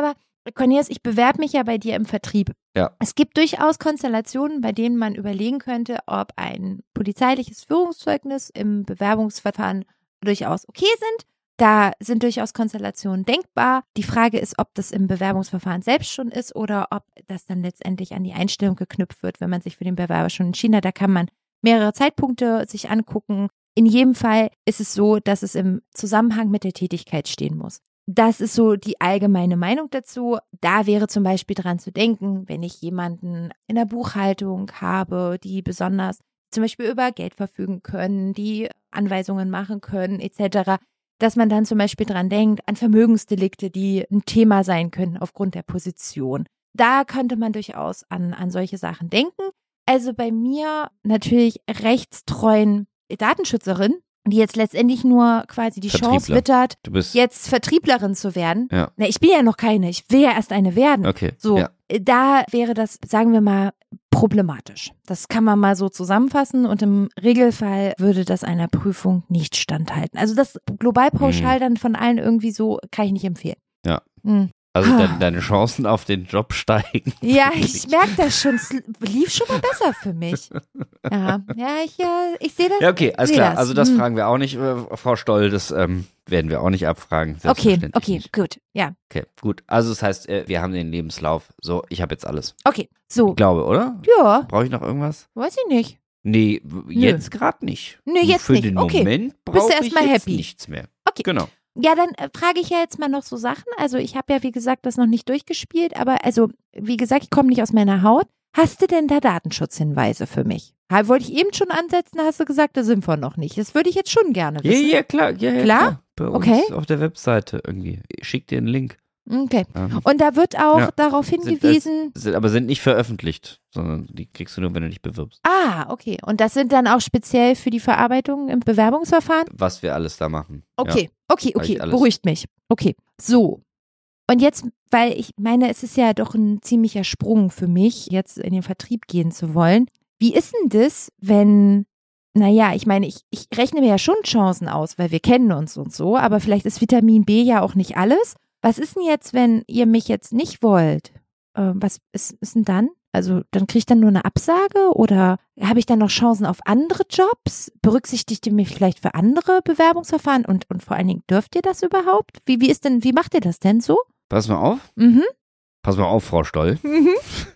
Speaker 2: Cornelius, ich bewerbe mich ja bei dir im Vertrieb.
Speaker 3: Ja.
Speaker 2: Es gibt durchaus Konstellationen, bei denen man überlegen könnte, ob ein polizeiliches Führungszeugnis im Bewerbungsverfahren durchaus okay sind. Da sind durchaus Konstellationen denkbar. Die Frage ist, ob das im Bewerbungsverfahren selbst schon ist oder ob das dann letztendlich an die Einstellung geknüpft wird, wenn man sich für den Bewerber schon entschieden hat. Da kann man mehrere Zeitpunkte sich angucken. In jedem Fall ist es so, dass es im Zusammenhang mit der Tätigkeit stehen muss. Das ist so die allgemeine Meinung dazu. Da wäre zum Beispiel dran zu denken, wenn ich jemanden in der Buchhaltung habe, die besonders zum Beispiel über Geld verfügen können, die Anweisungen machen können et cetera, dass man dann zum Beispiel dran denkt an Vermögensdelikte, die ein Thema sein können aufgrund der Position. Da könnte man durchaus an, an solche Sachen denken. Also bei mir natürlich rechtstreuen Datenschützerin, die jetzt letztendlich nur quasi die Chance wittert,
Speaker 3: Du bist
Speaker 2: jetzt Vertrieblerin zu werden.
Speaker 3: Ja.
Speaker 2: Na, ich bin ja noch keine, ich will ja erst eine werden.
Speaker 3: Okay.
Speaker 2: So,
Speaker 3: Ja.
Speaker 2: da wäre das, sagen wir mal, problematisch. Das kann man mal so zusammenfassen und im Regelfall würde das einer Prüfung nicht standhalten. Also das global pauschal
Speaker 3: Mhm.
Speaker 2: dann von allen irgendwie so, kann ich nicht empfehlen.
Speaker 3: Ja.
Speaker 2: Mhm.
Speaker 3: Also
Speaker 2: Ah.
Speaker 3: deine, deine Chancen auf den Job steigen.
Speaker 2: Ja, ich merke das schon. Es lief schon mal besser für mich. Ja, ja ich, äh, ich sehe das.
Speaker 3: Ja, okay, alles
Speaker 2: Seh
Speaker 3: klar.
Speaker 2: das.
Speaker 3: Also das
Speaker 2: Hm.
Speaker 3: fragen wir auch nicht, äh, Frau Stoll, das ähm, werden wir auch nicht abfragen.
Speaker 2: Okay,
Speaker 3: Selbstverständlich
Speaker 2: okay,
Speaker 3: nicht.
Speaker 2: gut. Ja,
Speaker 3: Okay, gut. Also das heißt, äh, wir haben den Lebenslauf. So, ich habe jetzt alles.
Speaker 2: okay. So,
Speaker 3: Ich glaube, oder?
Speaker 2: ja,
Speaker 3: Brauche ich noch irgendwas?
Speaker 2: weiß ich nicht.
Speaker 3: Nee, w- jetzt gerade nicht.
Speaker 2: Nö, jetzt
Speaker 3: Für
Speaker 2: nicht.
Speaker 3: den
Speaker 2: Okay.
Speaker 3: Moment
Speaker 2: Bist du
Speaker 3: brauche
Speaker 2: erst
Speaker 3: ich
Speaker 2: mal
Speaker 3: jetzt
Speaker 2: happy?
Speaker 3: nichts mehr.
Speaker 2: Okay.
Speaker 3: Genau.
Speaker 2: Ja, dann äh, frage ich ja jetzt mal noch so Sachen. Also ich habe ja, wie gesagt, das noch nicht durchgespielt, aber also, wie gesagt, ich komme nicht aus meiner Haut. Hast du denn da Datenschutzhinweise für mich? Ha, wollte ich eben schon ansetzen, da hast du gesagt, da sind wir noch nicht. Das würde ich jetzt schon gerne
Speaker 3: Ja,
Speaker 2: wissen.
Speaker 3: ja, klar. Ja, ja,
Speaker 2: Klar?
Speaker 3: klar. Bei uns
Speaker 2: Okay.
Speaker 3: auf der Webseite irgendwie. Ich schick dir einen Link.
Speaker 2: Okay.
Speaker 3: Ja.
Speaker 2: Und da wird auch
Speaker 3: Ja.
Speaker 2: darauf
Speaker 3: Sind,
Speaker 2: hingewiesen.
Speaker 3: äh, sind, aber sind nicht veröffentlicht, sondern die kriegst du nur, wenn du dich bewirbst.
Speaker 2: Ah, okay. Und das sind dann auch speziell für die Verarbeitung im Bewerbungsverfahren?
Speaker 3: Was wir alles da machen.
Speaker 2: Okay, okay,
Speaker 3: Sag ich
Speaker 2: okay.
Speaker 3: alles.
Speaker 2: Beruhigt mich. Okay. So. Und jetzt, weil ich meine, es ist ja doch ein ziemlicher Sprung für mich, jetzt in den Vertrieb gehen zu wollen. Wie ist denn das, wenn, naja, ich meine, ich, ich rechne mir ja schon Chancen aus, weil wir kennen uns und so, aber vielleicht ist Vitamin B ja auch nicht alles. Was ist denn jetzt, wenn ihr mich jetzt nicht wollt? Äh, was ist, ist denn dann? Also dann kriege ich dann nur eine Absage oder habe ich dann noch Chancen auf andere Jobs? Berücksichtigt ihr mich vielleicht für andere Bewerbungsverfahren und, und vor allen Dingen dürft ihr das überhaupt? Wie, wie ist denn, wie macht ihr das denn so?
Speaker 3: Pass mal auf.
Speaker 2: Mhm.
Speaker 3: Pass mal auf, Frau Stoll.
Speaker 2: Mhm.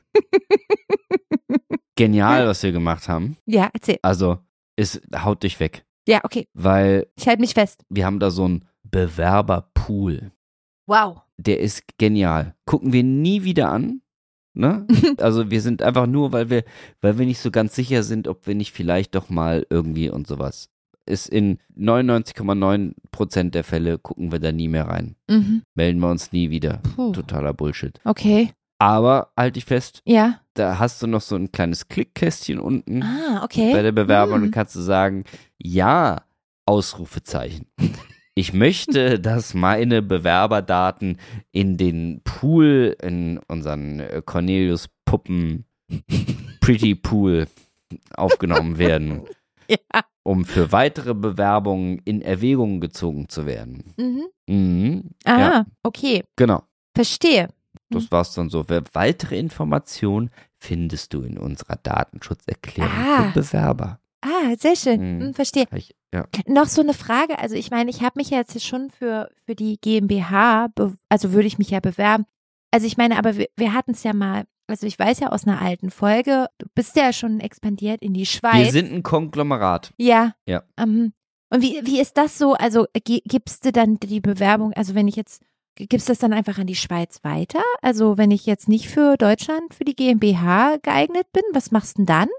Speaker 3: Genial, was wir gemacht haben.
Speaker 2: Ja, erzähl.
Speaker 3: Also, es haut dich weg.
Speaker 2: Ja, okay.
Speaker 3: Weil
Speaker 2: Ich halte mich fest.
Speaker 3: wir haben da so einen Bewerberpool.
Speaker 2: Wow.
Speaker 3: Der ist genial. Gucken wir nie wieder an. Ne? Also wir sind einfach nur, weil wir, weil wir nicht so ganz sicher sind, ob wir nicht vielleicht doch mal irgendwie und sowas. Ist in neunundneunzig Komma neun Prozent der Fälle gucken wir da nie mehr rein.
Speaker 2: Mhm.
Speaker 3: Melden wir uns nie wieder.
Speaker 2: Puh.
Speaker 3: Totaler Bullshit.
Speaker 2: Okay.
Speaker 3: Aber halt dich fest,
Speaker 2: Ja.
Speaker 3: da hast du noch so ein kleines Klickkästchen unten
Speaker 2: Ah, okay.
Speaker 3: bei der Bewerbung und
Speaker 2: Hm.
Speaker 3: dann kannst du sagen, ja, Ausrufezeichen. Ich möchte, dass meine Bewerberdaten in den Pool, in unseren äh, Cornelius Puppen Pretty Pool aufgenommen werden,
Speaker 2: Ja.
Speaker 3: um für weitere Bewerbungen in Erwägung gezogen zu werden.
Speaker 2: Mhm.
Speaker 3: Mhm.
Speaker 2: Ah,
Speaker 3: Ja,
Speaker 2: okay.
Speaker 3: genau.
Speaker 2: Verstehe.
Speaker 3: Das war's dann so. Wer- Weitere Informationen findest du in unserer Datenschutzerklärung
Speaker 2: Ah.
Speaker 3: für Bewerber.
Speaker 2: Ah, sehr schön.
Speaker 3: Mhm.
Speaker 2: Hm, verstehe.
Speaker 3: Ich, ja.
Speaker 2: Noch so eine Frage, also ich meine, ich habe mich ja jetzt schon für, für die GmbH, be- also würde ich mich ja bewerben. Also ich meine, aber wir, wir hatten es ja mal, also ich weiß ja aus einer alten Folge, du bist ja schon expandiert in die Schweiz.
Speaker 3: Wir sind ein Konglomerat.
Speaker 2: Ja.
Speaker 3: Ja.
Speaker 2: Ähm, und wie, wie ist das so? Also ge- gibst du dann die Bewerbung, also wenn ich jetzt, gibst du das dann einfach an die Schweiz weiter? Also wenn ich jetzt nicht für Deutschland, für die GmbH geeignet bin, was machst du denn dann?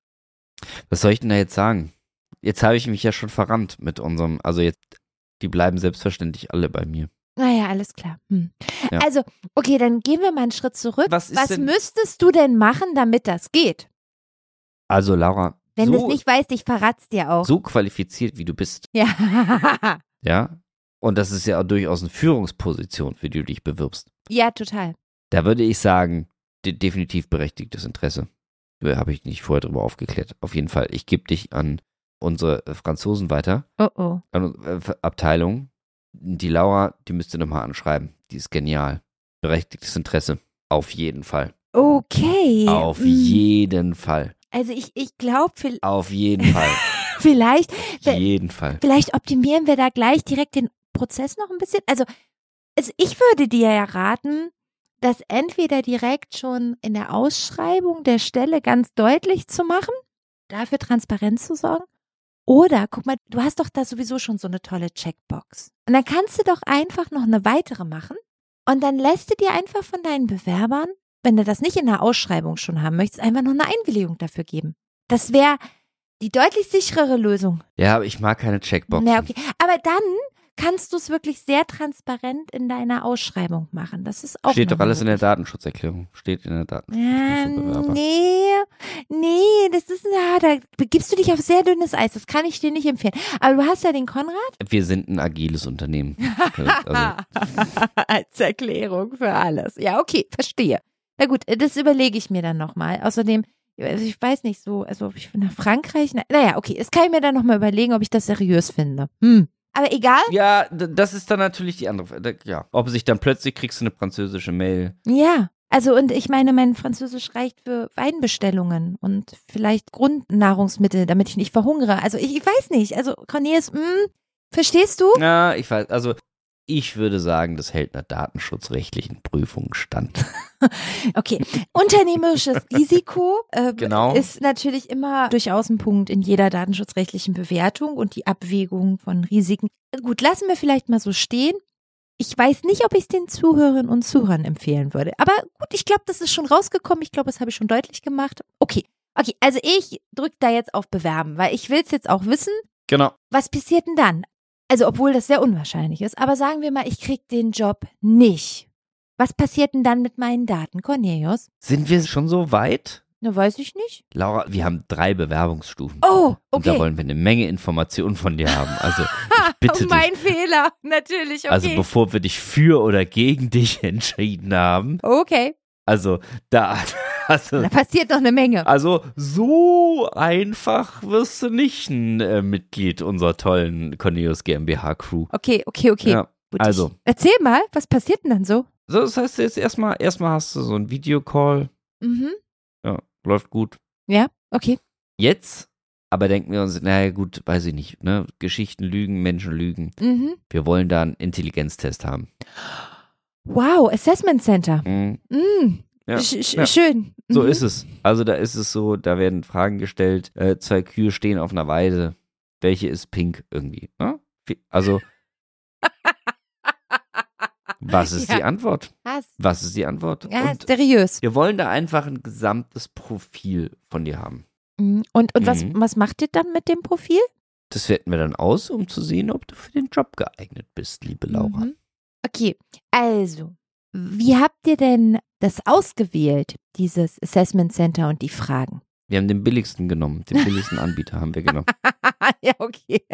Speaker 3: Was soll ich denn da jetzt sagen? Jetzt habe ich mich ja schon verrannt mit unserem, also jetzt, die bleiben selbstverständlich alle bei mir.
Speaker 2: Naja, alles klar. Hm.
Speaker 3: Ja.
Speaker 2: Also, okay, dann gehen wir mal einen Schritt zurück.
Speaker 3: Was ist
Speaker 2: Was
Speaker 3: denn-
Speaker 2: müsstest du denn machen, damit das geht?
Speaker 3: Also Laura,
Speaker 2: Wenn du es
Speaker 3: so,
Speaker 2: nicht weißt, ich verrat's dir auch.
Speaker 3: so qualifiziert wie du bist,
Speaker 2: Ja.
Speaker 3: ja, und das ist ja auch durchaus eine Führungsposition, für die du dich bewirbst.
Speaker 2: Ja, total.
Speaker 3: Da würde ich sagen, de definitiv berechtigtes Interesse. Da habe ich nicht vorher drüber aufgeklärt. Auf jeden Fall, ich gebe dich an unsere äh, Franzosen weiter,
Speaker 2: Oh oh.
Speaker 3: an unsere äh, Abteilung. Die Laura, die müsst ihr nochmal anschreiben. Die ist genial. Berechtigtes Interesse. Auf jeden Fall.
Speaker 2: Okay.
Speaker 3: Auf
Speaker 2: Hm.
Speaker 3: jeden Fall.
Speaker 2: Also ich, ich glaube,
Speaker 3: Auf jeden Fall.
Speaker 2: vielleicht,
Speaker 3: Auf jeden Fall.
Speaker 2: vielleicht optimieren wir da gleich direkt den Prozess noch ein bisschen. Also, also ich würde dir ja raten, das entweder direkt schon in der Ausschreibung der Stelle ganz deutlich zu machen, dafür Transparenz zu sorgen. Oder, guck mal, du hast doch da sowieso schon so eine tolle Checkbox. Und dann kannst du doch einfach noch eine weitere machen. Und dann lässt du dir einfach von deinen Bewerbern, wenn du das nicht in der Ausschreibung schon haben möchtest, einfach noch eine Einwilligung dafür geben. Das wäre die deutlich sicherere Lösung.
Speaker 3: Ja, aber ich mag keine Checkboxen.
Speaker 2: Ja, okay. Aber dann kannst du es wirklich sehr transparent in deiner Ausschreibung machen. Das ist auch
Speaker 3: Steht doch
Speaker 2: eine
Speaker 3: alles in der
Speaker 2: Möglichkeit.
Speaker 3: Datenschutzerklärung. Steht in der
Speaker 2: Ja,
Speaker 3: Datenschutzerklärung für Bewerber.
Speaker 2: nee, nee, das ist, ja, da begibst du dich auf sehr dünnes Eis. Das kann ich dir nicht empfehlen. Aber du hast ja den Konrad.
Speaker 3: Wir sind ein agiles Unternehmen. Also,
Speaker 2: Als Erklärung für alles. Ja, okay, verstehe. Na gut, das überlege ich mir dann nochmal. Außerdem, also ich weiß nicht so, also ich bin nach Frankreich. Na, naja, okay, das kann ich mir dann nochmal überlegen, ob ich das seriös finde. Hm. Aber egal.
Speaker 3: ja, d- das ist dann natürlich die andere Frage. Ja, ob sich dann plötzlich kriegst du eine französische Mail.
Speaker 2: Ja, also und ich meine, mein Französisch reicht für Weinbestellungen und vielleicht Grundnahrungsmittel, damit ich nicht verhungere. Also ich, ich weiß nicht. Also Cornelius, mh, verstehst du?
Speaker 3: Na, ich weiß, also ich würde sagen, das hält einer datenschutzrechtlichen Prüfung stand.
Speaker 2: Okay, unternehmerisches Risiko äh,
Speaker 3: Genau.
Speaker 2: ist natürlich immer durchaus ein Punkt in jeder datenschutzrechtlichen Bewertung und die Abwägung von Risiken. Gut, lassen wir vielleicht mal so stehen. Ich weiß nicht, ob ich es den Zuhörerinnen und Zuhörern empfehlen würde. Aber gut, ich glaube, das ist schon rausgekommen. Ich glaube, das habe ich schon deutlich gemacht. Okay, okay, also ich drücke da jetzt auf Bewerben, weil ich will es jetzt auch wissen.
Speaker 3: Genau.
Speaker 2: Was passiert denn dann? Also, obwohl das sehr unwahrscheinlich ist. Aber sagen wir mal, ich krieg den Job nicht. Was passiert denn dann mit meinen Daten, Cornelius?
Speaker 3: Sind wir schon so weit?
Speaker 2: Na, weiß ich nicht.
Speaker 3: Laura, wir haben drei Bewerbungsstufen.
Speaker 2: Oh,
Speaker 3: Und da
Speaker 2: okay.
Speaker 3: wollen wir eine Menge Informationen von dir haben. Also ich bitte dich.
Speaker 2: mein Fehler, natürlich, okay.
Speaker 3: Also bevor wir dich für oder gegen dich entschieden haben.
Speaker 2: okay,
Speaker 3: Also da, also,
Speaker 2: da passiert noch eine Menge.
Speaker 3: also so einfach wirst du nicht ein äh, Mitglied unserer tollen Cornelius GmbH Crew.
Speaker 2: Okay, okay, okay.
Speaker 3: Ja,
Speaker 2: Gut,
Speaker 3: also.
Speaker 2: Ich, erzähl mal, was passiert denn dann so?
Speaker 3: So, das heißt jetzt erstmal, erstmal hast du so einen Videocall.
Speaker 2: Mhm.
Speaker 3: Ja, läuft gut.
Speaker 2: Ja, okay.
Speaker 3: Jetzt aber denken wir uns, naja gut, weiß ich nicht, ne? Geschichten lügen, Menschen lügen.
Speaker 2: Mhm.
Speaker 3: Wir wollen da einen Intelligenztest haben.
Speaker 2: Wow, Assessment Center.
Speaker 3: Mhm.
Speaker 2: Mm.
Speaker 3: Ja,
Speaker 2: Sch sch
Speaker 3: ja.
Speaker 2: Schön.
Speaker 3: So
Speaker 2: Mhm.
Speaker 3: ist es. Also da ist es so, da werden Fragen gestellt, äh, zwei Kühe stehen auf einer Weide. Welche ist pink irgendwie? Ne? Also, was ist
Speaker 2: Ja.
Speaker 3: die Antwort?
Speaker 2: Was?
Speaker 3: Was ist die Antwort?
Speaker 2: Ja,
Speaker 3: Und
Speaker 2: seriös.
Speaker 3: wir wollen da einfach ein gesamtes Profil von dir haben.
Speaker 2: Mhm. Und, und was,
Speaker 3: Mhm.
Speaker 2: was macht ihr dann mit dem Profil?
Speaker 3: Das werten wir dann aus, um zu sehen, ob du für den Job geeignet bist, liebe Laura.
Speaker 2: Mhm. Okay, also, wie habt ihr denn das ausgewählt, dieses Assessment Center und die Fragen?
Speaker 3: Wir haben den billigsten genommen, den billigsten Anbieter haben wir genommen.
Speaker 2: ja, okay.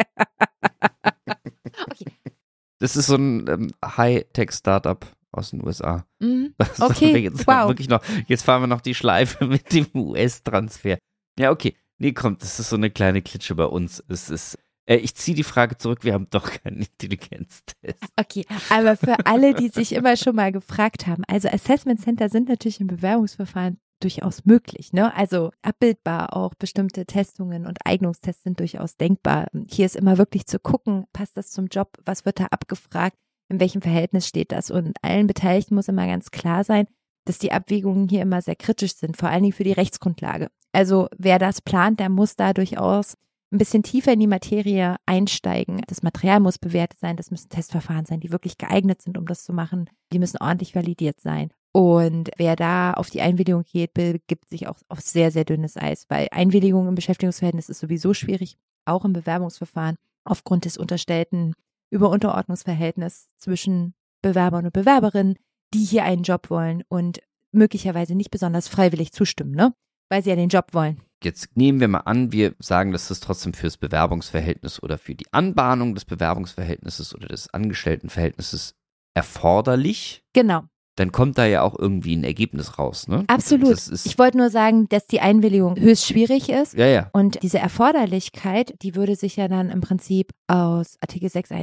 Speaker 3: Das ist so ein ähm, High-Tech-Startup aus den U S A.
Speaker 2: Mhm.
Speaker 3: Das ist
Speaker 2: Okay,
Speaker 3: jetzt
Speaker 2: wow.
Speaker 3: wirklich noch, jetzt fahren wir noch die Schleife mit dem U S-Transfer. Ja, okay. Nee, komm, das ist so eine kleine Klitsche bei uns. Es ist, äh, ich ziehe die Frage zurück, wir haben doch keinen Intelligenztest.
Speaker 2: Okay, aber für alle, die sich immer schon mal gefragt haben, also Assessment Center sind natürlich im Bewerbungsverfahren durchaus möglich, ne? Also abbildbar, auch bestimmte Testungen und Eignungstests sind durchaus denkbar. Hier ist immer wirklich zu gucken, passt das zum Job, was wird da abgefragt, in welchem Verhältnis steht das, und allen Beteiligten muss immer ganz klar sein, dass die Abwägungen hier immer sehr kritisch sind, vor allen Dingen für die Rechtsgrundlage. Also wer das plant, der muss da durchaus ein bisschen tiefer in die Materie einsteigen. Das Material muss bewertet sein, das müssen Testverfahren sein, die wirklich geeignet sind, um das zu machen. Die müssen ordentlich validiert sein. Und wer da auf die Einwilligung geht, begibt sich auch auf sehr, sehr dünnes Eis, weil Einwilligung im Beschäftigungsverhältnis ist sowieso schwierig, auch im Bewerbungsverfahren, aufgrund des unterstellten Über-Unterordnungsverhältnisses zwischen Bewerbern und Bewerberinnen, die hier einen Job wollen und möglicherweise nicht besonders freiwillig zustimmen, ne? Weil sie ja den Job wollen.
Speaker 3: Jetzt nehmen wir mal an, wir sagen, das ist trotzdem fürs Bewerbungsverhältnis oder für die Anbahnung des Bewerbungsverhältnisses oder des Angestelltenverhältnisses erforderlich.
Speaker 2: Genau.
Speaker 3: Dann kommt da ja auch irgendwie ein Ergebnis raus, ne?
Speaker 2: Absolut.
Speaker 3: Das ist,
Speaker 2: Ich wollte nur sagen, dass die Einwilligung höchst schwierig ist.
Speaker 3: ja, ja.
Speaker 2: Und diese Erforderlichkeit, die würde sich ja dann im Prinzip aus Artikel sechs Absatz eins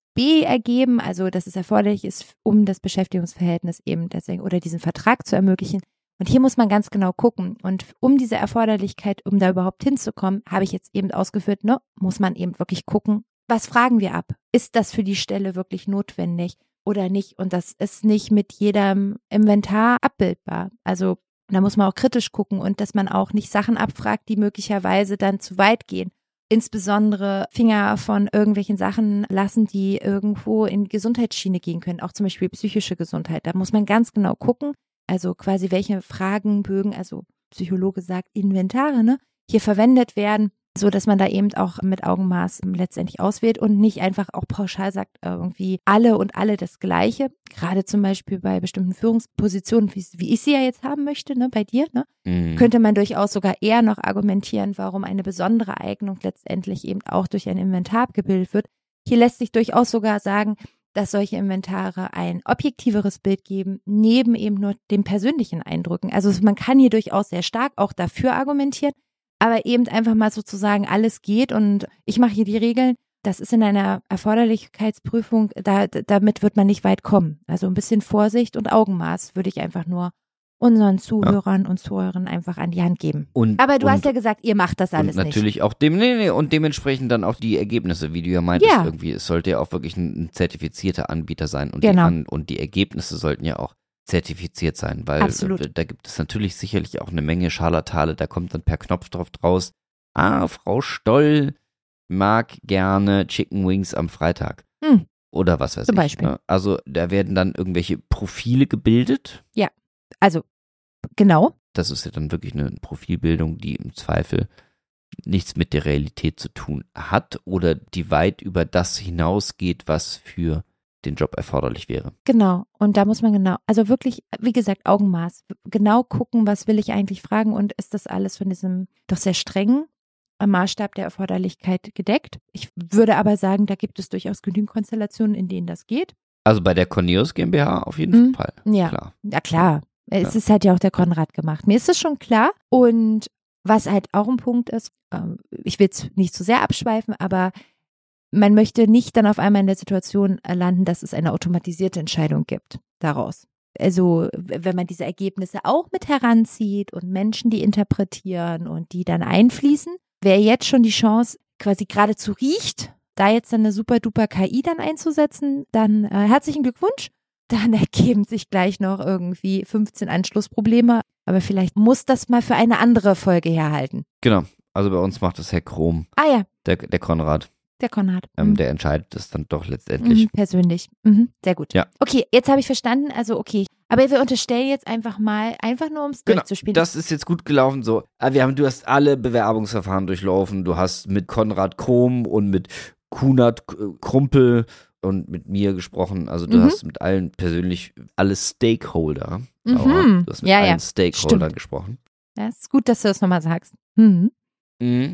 Speaker 2: B ergeben, also dass es erforderlich ist, um das Beschäftigungsverhältnis eben deswegen oder diesen Vertrag zu ermöglichen. Und hier muss man ganz genau gucken. Und um diese Erforderlichkeit, um da überhaupt hinzukommen, habe ich jetzt eben ausgeführt, ne, muss man eben wirklich gucken, was fragen wir ab? Ist das für die Stelle wirklich notwendig oder nicht? Und das ist nicht mit jedem Inventar abbildbar. Also da muss man auch kritisch gucken und dass man auch nicht Sachen abfragt, die möglicherweise dann zu weit gehen. Insbesondere Finger von irgendwelchen Sachen lassen, die irgendwo in Gesundheitsschiene gehen können, auch zum Beispiel psychische Gesundheit. Da muss man ganz genau gucken, also quasi welche Fragenbögen, also Psychologe sagt Inventare, ne, hier verwendet werden, so dass man da eben auch mit Augenmaß letztendlich auswählt und nicht einfach auch pauschal sagt, irgendwie alle und alle das Gleiche. Gerade zum Beispiel bei bestimmten Führungspositionen, wie, wie ich sie ja jetzt haben möchte, ne, bei dir, ne, mhm. könnte man durchaus sogar eher noch argumentieren, warum eine besondere Eignung letztendlich eben auch durch ein Inventar abgebildet wird. Hier lässt sich durchaus sogar sagen, dass solche Inventare ein objektiveres Bild geben, neben eben nur den persönlichen Eindrücken. Also man kann hier durchaus sehr stark auch dafür argumentieren, aber eben einfach mal sozusagen alles geht und ich mache hier die Regeln, das ist in einer Erforderlichkeitsprüfung, da, damit wird man nicht weit kommen. Also ein bisschen Vorsicht und Augenmaß würde ich einfach nur unseren Zuhörern ja. und Zuhörern einfach an die Hand geben. Und, aber du und, hast ja gesagt, ihr macht das alles
Speaker 3: und natürlich nicht. Auch dem, nee, nee, und dementsprechend dann auch die Ergebnisse, wie du ja meintest, ja. irgendwie, es sollte ja auch wirklich ein, ein zertifizierter Anbieter sein und, genau. die An- und die Ergebnisse sollten ja auch zertifiziert sein, weil äh, da gibt es natürlich sicherlich auch eine Menge Scharlatane, da kommt dann per Knopfdruck draus, ah, Frau Stoll mag gerne Chicken Wings am Freitag. Hm. Oder was weiß
Speaker 2: Zum
Speaker 3: ich.
Speaker 2: Beispiel.
Speaker 3: Ne? Also da werden dann irgendwelche Profile gebildet.
Speaker 2: Ja. Also, genau.
Speaker 3: Das ist ja dann wirklich eine Profilbildung, die im Zweifel nichts mit der Realität zu tun hat oder die weit über das hinausgeht, was für den Job erforderlich wäre.
Speaker 2: Genau. Und da muss man genau, also wirklich, wie gesagt, Augenmaß. Genau gucken, was will ich eigentlich fragen und ist das alles von diesem doch sehr strengen Maßstab der Erforderlichkeit gedeckt. Ich würde aber sagen, da gibt es durchaus genügend Konstellationen, in denen das geht.
Speaker 3: Also bei der Corneus GmbH auf jeden mhm. Fall.
Speaker 2: Ja,
Speaker 3: klar.
Speaker 2: Ja, klar. Es ist halt ja auch der Konrad gemacht. Mir ist das schon klar. Und was halt auch ein Punkt ist, ich will es nicht zu sehr abschweifen, aber man möchte nicht dann auf einmal in der Situation landen, dass es eine automatisierte Entscheidung gibt daraus. Also wenn man diese Ergebnisse auch mit heranzieht und Menschen, die interpretieren und die dann einfließen, wäre jetzt schon die Chance, quasi geradezu riecht, da jetzt dann eine super duper K I dann einzusetzen, dann äh, herzlichen Glückwunsch. Dann ergeben sich gleich noch irgendwie fünfzehn Anschlussprobleme. Aber vielleicht muss das mal für eine andere Folge herhalten.
Speaker 3: Genau. Also bei uns macht das Herr Krom.
Speaker 2: Ah ja.
Speaker 3: Der, der Konrad.
Speaker 2: Der Konrad.
Speaker 3: Ähm,
Speaker 2: mhm.
Speaker 3: Der entscheidet das dann doch letztendlich.
Speaker 2: Mhm, persönlich. Mhm, sehr gut.
Speaker 3: Ja.
Speaker 2: Okay, jetzt habe ich verstanden. Also okay. Aber wir unterstellen jetzt einfach mal, einfach nur ums
Speaker 3: genau,
Speaker 2: durchzuspielen.
Speaker 3: Das ist jetzt gut gelaufen so. Wir haben, du hast alle Bewerbungsverfahren durchlaufen. Du hast mit Konrad Krom und mit Kunert Krumpel und mit mir gesprochen, also du mhm. hast mit allen persönlich, alle Stakeholder,
Speaker 2: mhm.
Speaker 3: du hast mit
Speaker 2: ja,
Speaker 3: allen
Speaker 2: ja.
Speaker 3: Stakeholdern
Speaker 2: Stimmt.
Speaker 3: gesprochen.
Speaker 2: Ja, ist gut, dass du das nochmal sagst. Mhm.
Speaker 3: Mhm.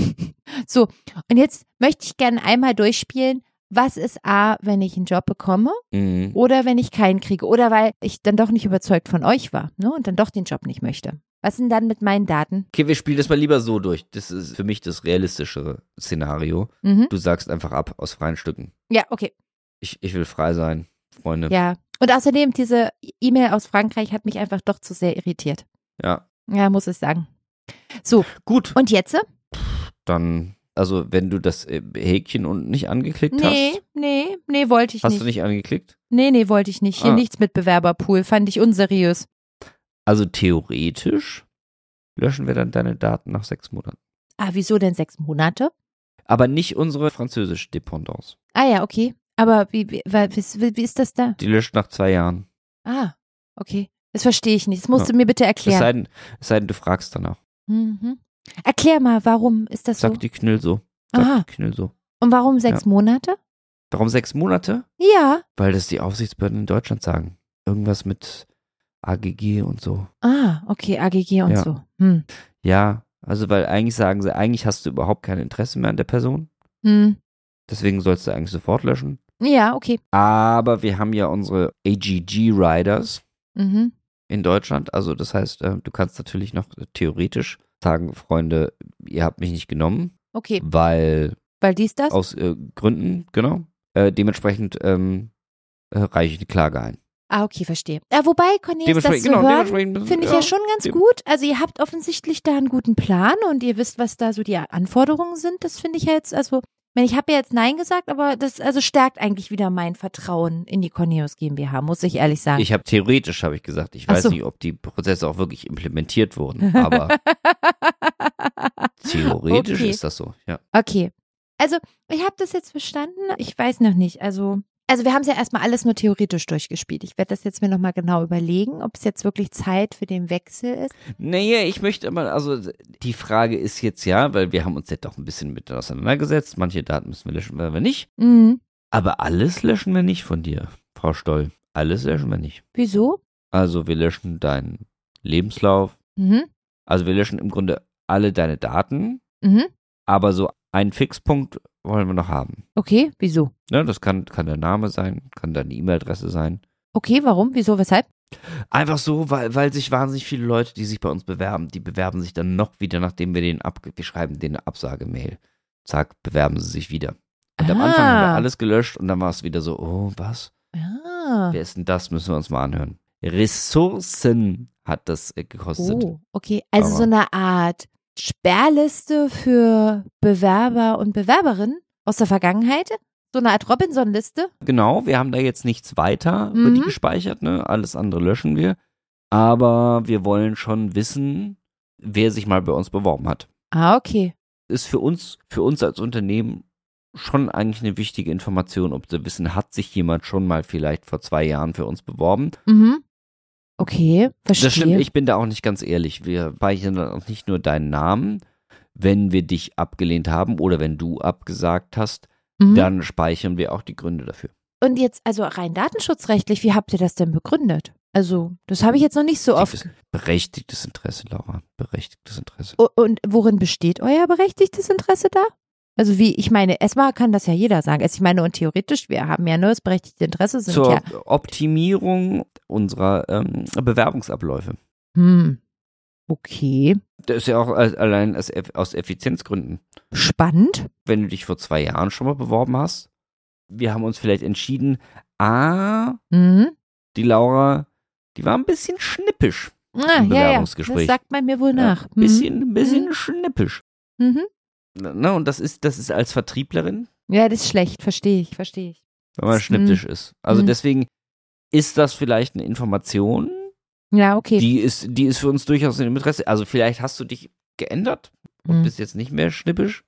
Speaker 2: So, und jetzt möchte ich gerne einmal durchspielen, was ist A, wenn ich einen Job bekomme
Speaker 3: mhm.
Speaker 2: oder wenn ich keinen kriege oder weil ich dann doch nicht überzeugt von euch war, ne, und dann doch den Job nicht möchte. Was sind dann mit meinen Daten?
Speaker 3: Okay, wir spielen das mal lieber so durch. Das ist für mich das realistischere Szenario.
Speaker 2: Mhm.
Speaker 3: Du sagst einfach ab aus freien Stücken.
Speaker 2: Ja, okay.
Speaker 3: Ich, ich will frei sein, Freunde.
Speaker 2: Ja, und außerdem, diese E-Mail aus Frankreich hat mich einfach doch zu sehr irritiert.
Speaker 3: Ja.
Speaker 2: Ja, muss ich sagen. So.
Speaker 3: Gut.
Speaker 2: Und jetzt?
Speaker 3: Dann, also wenn du das Häkchen unten nicht angeklickt
Speaker 2: nee,
Speaker 3: hast.
Speaker 2: Nee, nee, nee, wollte ich
Speaker 3: hast
Speaker 2: nicht.
Speaker 3: Hast du nicht angeklickt?
Speaker 2: Nee, nee, wollte ich nicht. Hier
Speaker 3: ah.
Speaker 2: nichts mit Bewerberpool, fand ich unseriös.
Speaker 3: Also theoretisch löschen wir dann deine Daten nach sechs Monaten.
Speaker 2: Ah, wieso denn sechs Monate?
Speaker 3: Aber nicht unsere französische Dependance.
Speaker 2: Ah ja, okay. Aber wie, wie, wie, wie ist das da?
Speaker 3: Die löscht nach zwei Jahren.
Speaker 2: Ah, okay. Das verstehe ich nicht. Das musst ja. du mir bitte erklären.
Speaker 3: Es sei denn, es sei denn du fragst danach.
Speaker 2: Mhm. Erklär mal, warum ist das
Speaker 3: Sag
Speaker 2: so?
Speaker 3: Sag die Knüll so. Sag
Speaker 2: Aha.
Speaker 3: die Knüll so.
Speaker 2: Und warum sechs ja. Monate?
Speaker 3: Warum sechs Monate?
Speaker 2: Ja.
Speaker 3: Weil das die Aufsichtsbehörden in Deutschland sagen. Irgendwas mit A G G und so.
Speaker 2: Ah, okay, A G G und
Speaker 3: ja.
Speaker 2: so. Hm.
Speaker 3: Ja, also weil eigentlich sagen sie, eigentlich hast du überhaupt kein Interesse mehr an der Person.
Speaker 2: Hm.
Speaker 3: Deswegen sollst du eigentlich sofort löschen.
Speaker 2: Ja, okay.
Speaker 3: Aber wir haben ja unsere A G G-Riders
Speaker 2: mhm.
Speaker 3: in Deutschland. Also das heißt, du kannst natürlich noch theoretisch sagen, Freunde, ihr habt mich nicht genommen.
Speaker 2: Okay.
Speaker 3: Weil
Speaker 2: Weil dies, das?
Speaker 3: Aus äh, Gründen, genau. Äh, dementsprechend ähm, äh, reiche ich die Klage ein.
Speaker 2: Ah, okay, verstehe. Ja, wobei, Cornelis, das
Speaker 3: Dementsprechend,
Speaker 2: zu
Speaker 3: genau,
Speaker 2: hören,
Speaker 3: dementsprechend,
Speaker 2: finde ich
Speaker 3: ja,
Speaker 2: ja schon ganz
Speaker 3: dem-
Speaker 2: gut. Also ihr habt offensichtlich da einen guten Plan und ihr wisst, was da so die Anforderungen sind. Das finde ich ja jetzt, also, ich meine, ich habe ja jetzt Nein gesagt, aber das also stärkt eigentlich wieder mein Vertrauen in die Corneus GmbH, muss ich ehrlich sagen.
Speaker 3: Ich habe theoretisch, habe ich gesagt, ich
Speaker 2: Ach
Speaker 3: weiß
Speaker 2: so.
Speaker 3: nicht, ob die Prozesse auch wirklich implementiert wurden, aber theoretisch
Speaker 2: Okay.
Speaker 3: ist das so, ja.
Speaker 2: Okay. Also, ich habe das jetzt verstanden. Ich weiß noch nicht. Also, also wir haben es ja erstmal alles nur theoretisch durchgespielt. Ich werde das jetzt mir nochmal genau überlegen, ob es jetzt wirklich Zeit für den Wechsel ist.
Speaker 3: Naja, ich möchte mal, also die Frage ist jetzt ja, weil wir haben uns jetzt doch ein bisschen mit auseinandergesetzt, manche Daten müssen wir löschen, weil wir nicht,
Speaker 2: Mhm.
Speaker 3: aber alles löschen wir nicht von dir, Frau Stoll. Alles löschen wir nicht.
Speaker 2: Wieso?
Speaker 3: Also wir löschen deinen Lebenslauf,
Speaker 2: Mhm.
Speaker 3: also wir löschen im Grunde alle deine Daten,
Speaker 2: Mhm.
Speaker 3: aber so einen Fixpunkt wollen wir noch haben.
Speaker 2: Okay, wieso?
Speaker 3: Ne, das kann, kann der Name sein, kann deine E-Mail-Adresse sein.
Speaker 2: Okay, warum? Wieso? Weshalb?
Speaker 3: Einfach so, weil, weil sich wahnsinnig viele Leute, die sich bei uns bewerben, die bewerben sich dann noch wieder, nachdem wir den ab, wir schreiben denen eine Absagemail. Zack, bewerben sie sich wieder. Und am
Speaker 2: Ah.
Speaker 3: Anfang haben wir alles gelöscht und dann war es wieder so, oh, was?
Speaker 2: Ah.
Speaker 3: Wer ist denn das? Müssen wir uns mal anhören. Ressourcen hat das äh, gekostet.
Speaker 2: Oh, okay. Also
Speaker 3: Aber-
Speaker 2: so eine Art Sperrliste für Bewerber und Bewerberinnen aus der Vergangenheit? So eine Art Robinson-Liste?
Speaker 3: Genau, wir haben da jetzt nichts weiter über
Speaker 2: Mhm.
Speaker 3: die gespeichert, ne? Alles andere löschen wir. Aber wir wollen schon wissen, wer sich mal bei uns beworben hat.
Speaker 2: Ah, okay.
Speaker 3: Ist für uns, für uns als Unternehmen schon eigentlich eine wichtige Information, ob wir wissen, hat sich jemand schon mal vielleicht vor zwei Jahren für uns beworben.
Speaker 2: Mhm. Okay, verstehe.
Speaker 3: Das stimmt, ich bin da auch nicht ganz ehrlich. Wir speichern dann auch nicht nur deinen Namen, wenn wir dich abgelehnt haben oder wenn du abgesagt hast,
Speaker 2: Mhm.
Speaker 3: dann speichern wir auch die Gründe dafür.
Speaker 2: Und jetzt, also rein datenschutzrechtlich, wie habt ihr das denn begründet? Also, das habe ich jetzt noch nicht so oft.
Speaker 3: Berechtigtes, berechtigtes Interesse, Laura. Berechtigtes Interesse.
Speaker 2: U- Und worin besteht euer berechtigtes Interesse da? Also wie, ich meine, erstmal kann das ja jeder sagen. Also ich meine, und theoretisch, wir haben ja nur das berechtigte Interesse, sind
Speaker 3: Zur
Speaker 2: ja.
Speaker 3: Optimierung unserer ähm, Bewerbungsabläufe.
Speaker 2: Hm. Okay.
Speaker 3: Das ist ja auch al- allein aus, Eff- aus Effizienzgründen.
Speaker 2: Spannend.
Speaker 3: Wenn du dich vor zwei Jahren schon mal beworben hast, wir haben uns vielleicht entschieden, ah,
Speaker 2: Mhm.
Speaker 3: die Laura, die war ein bisschen schnippisch.
Speaker 2: Ah,
Speaker 3: Im
Speaker 2: ja, ja. Das
Speaker 3: Bewerbungsgespräch.
Speaker 2: sagt man mir wohl
Speaker 3: Ja,
Speaker 2: nach.
Speaker 3: Ein bisschen, ein bisschen
Speaker 2: Mhm.
Speaker 3: schnippisch.
Speaker 2: Mhm.
Speaker 3: Ne, und das ist, das ist als Vertrieblerin,
Speaker 2: Ja, das ist schlecht, verstehe ich, verstehe ich.
Speaker 3: wenn man
Speaker 2: Mhm.
Speaker 3: schnippisch ist. Also
Speaker 2: Mhm.
Speaker 3: deswegen ist das vielleicht eine Information,
Speaker 2: Ja, okay.
Speaker 3: die ist, die ist für uns durchaus im Interesse. Also vielleicht hast du dich geändert und
Speaker 2: Mhm.
Speaker 3: bist jetzt nicht mehr schnippisch.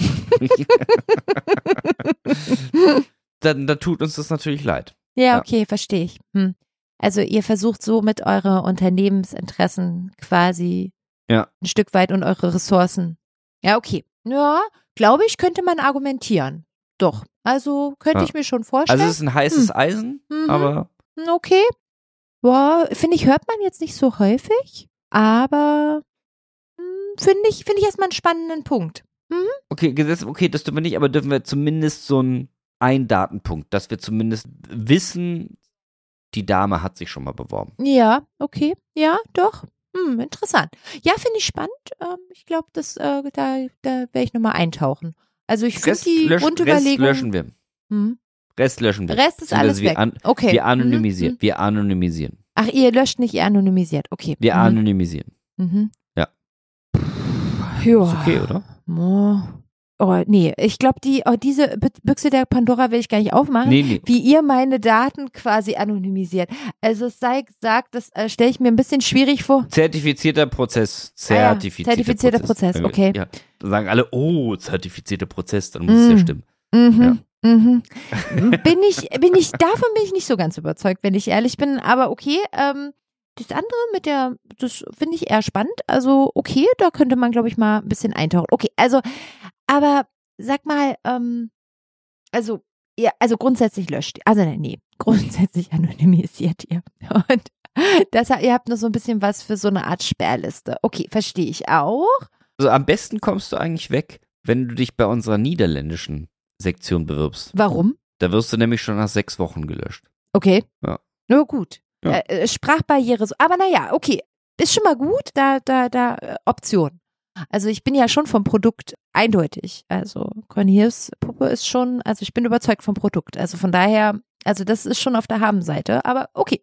Speaker 3: dann, dann tut uns das natürlich leid.
Speaker 2: Ja,
Speaker 3: Ja.
Speaker 2: okay, verstehe ich. Hm. Also ihr versucht somit eure Unternehmensinteressen quasi
Speaker 3: Ja.
Speaker 2: ein Stück weit und eure Ressourcen. Ja, okay. Ja, glaube ich, könnte man argumentieren. Doch. Also könnte
Speaker 3: Ja.
Speaker 2: ich mir schon vorstellen.
Speaker 3: Also es ist ein heißes Eisen,
Speaker 2: Mhm.
Speaker 3: aber
Speaker 2: Hm, okay. Boah, finde ich, hört man jetzt nicht so häufig, aber hm, finde ich, finde ich erstmal einen spannenden Punkt.
Speaker 3: okay, Gesetz, okay, das dürfen wir nicht, aber dürfen wir zumindest so ein, ein Datenpunkt, dass wir zumindest wissen, die Dame hat sich schon mal beworben.
Speaker 2: Ja, okay. Ja, doch. Hm, interessant. Ja, finde ich spannend. Ähm, ich glaube, das, äh, da, da werde ich nochmal eintauchen. Also ich finde
Speaker 3: Rest,
Speaker 2: die
Speaker 3: lösch, Rest
Speaker 2: Grundüberlegung.
Speaker 3: löschen wir.
Speaker 2: Hm.
Speaker 3: Rest löschen wir.
Speaker 2: Rest ist
Speaker 3: Beziehungsweise
Speaker 2: alles
Speaker 3: wir
Speaker 2: weg.
Speaker 3: An,
Speaker 2: Okay.
Speaker 3: Wir anonymisieren.
Speaker 2: Mhm.
Speaker 3: Wir anonymisieren.
Speaker 2: Ach, ihr löscht nicht, ihr anonymisiert. Okay.
Speaker 3: Wir
Speaker 2: mhm.
Speaker 3: anonymisieren.
Speaker 2: Mhm.
Speaker 3: Ja.
Speaker 2: Ja.
Speaker 3: Ist okay, oder?
Speaker 2: Oh, oh nee, ich glaube, die, oh, diese Bü- Büchse der Pandora will ich gar nicht aufmachen.
Speaker 3: Nee, nee.
Speaker 2: Wie ihr meine Daten quasi anonymisiert. Also es sei gesagt, das äh, stelle ich mir ein bisschen schwierig vor.
Speaker 3: Zertifizierter Prozess.
Speaker 2: Ah ja,
Speaker 3: Zertifizierter,
Speaker 2: zertifizierter Prozess, okay.
Speaker 3: Ja. Da sagen alle, oh, zertifizierter Prozess, dann muss es ja
Speaker 2: Mm.
Speaker 3: stimmen.
Speaker 2: Mhm. Mhm. Bin ich, bin ich, davon bin ich nicht so ganz überzeugt, wenn ich ehrlich bin. Aber okay, ähm, das andere mit der, das finde ich eher spannend. Also okay, da könnte man, glaube ich, mal ein bisschen eintauchen. Okay, also, aber sag mal, ähm, also, ja, also grundsätzlich löscht, also nee, nee, grundsätzlich anonymisiert ihr. Und das, ihr habt noch so ein bisschen was für so eine Art Sperrliste. Okay, verstehe ich auch.
Speaker 3: Also am besten kommst du eigentlich weg, wenn du dich bei unserer niederländischen Sektion bewirbst.
Speaker 2: Warum?
Speaker 3: Da wirst du nämlich schon nach sechs Wochen gelöscht.
Speaker 2: Okay.
Speaker 3: Ja.
Speaker 2: Nur gut.
Speaker 3: Ja.
Speaker 2: Äh, Sprachbarriere, so. Aber naja, okay. Ist schon mal gut, da, da, da, äh, Option. Also ich bin ja schon vom Produkt eindeutig. Also Cornelius Puppe ist schon, also ich bin überzeugt vom Produkt. Also von daher, also das ist schon auf der Habenseite. Aber okay.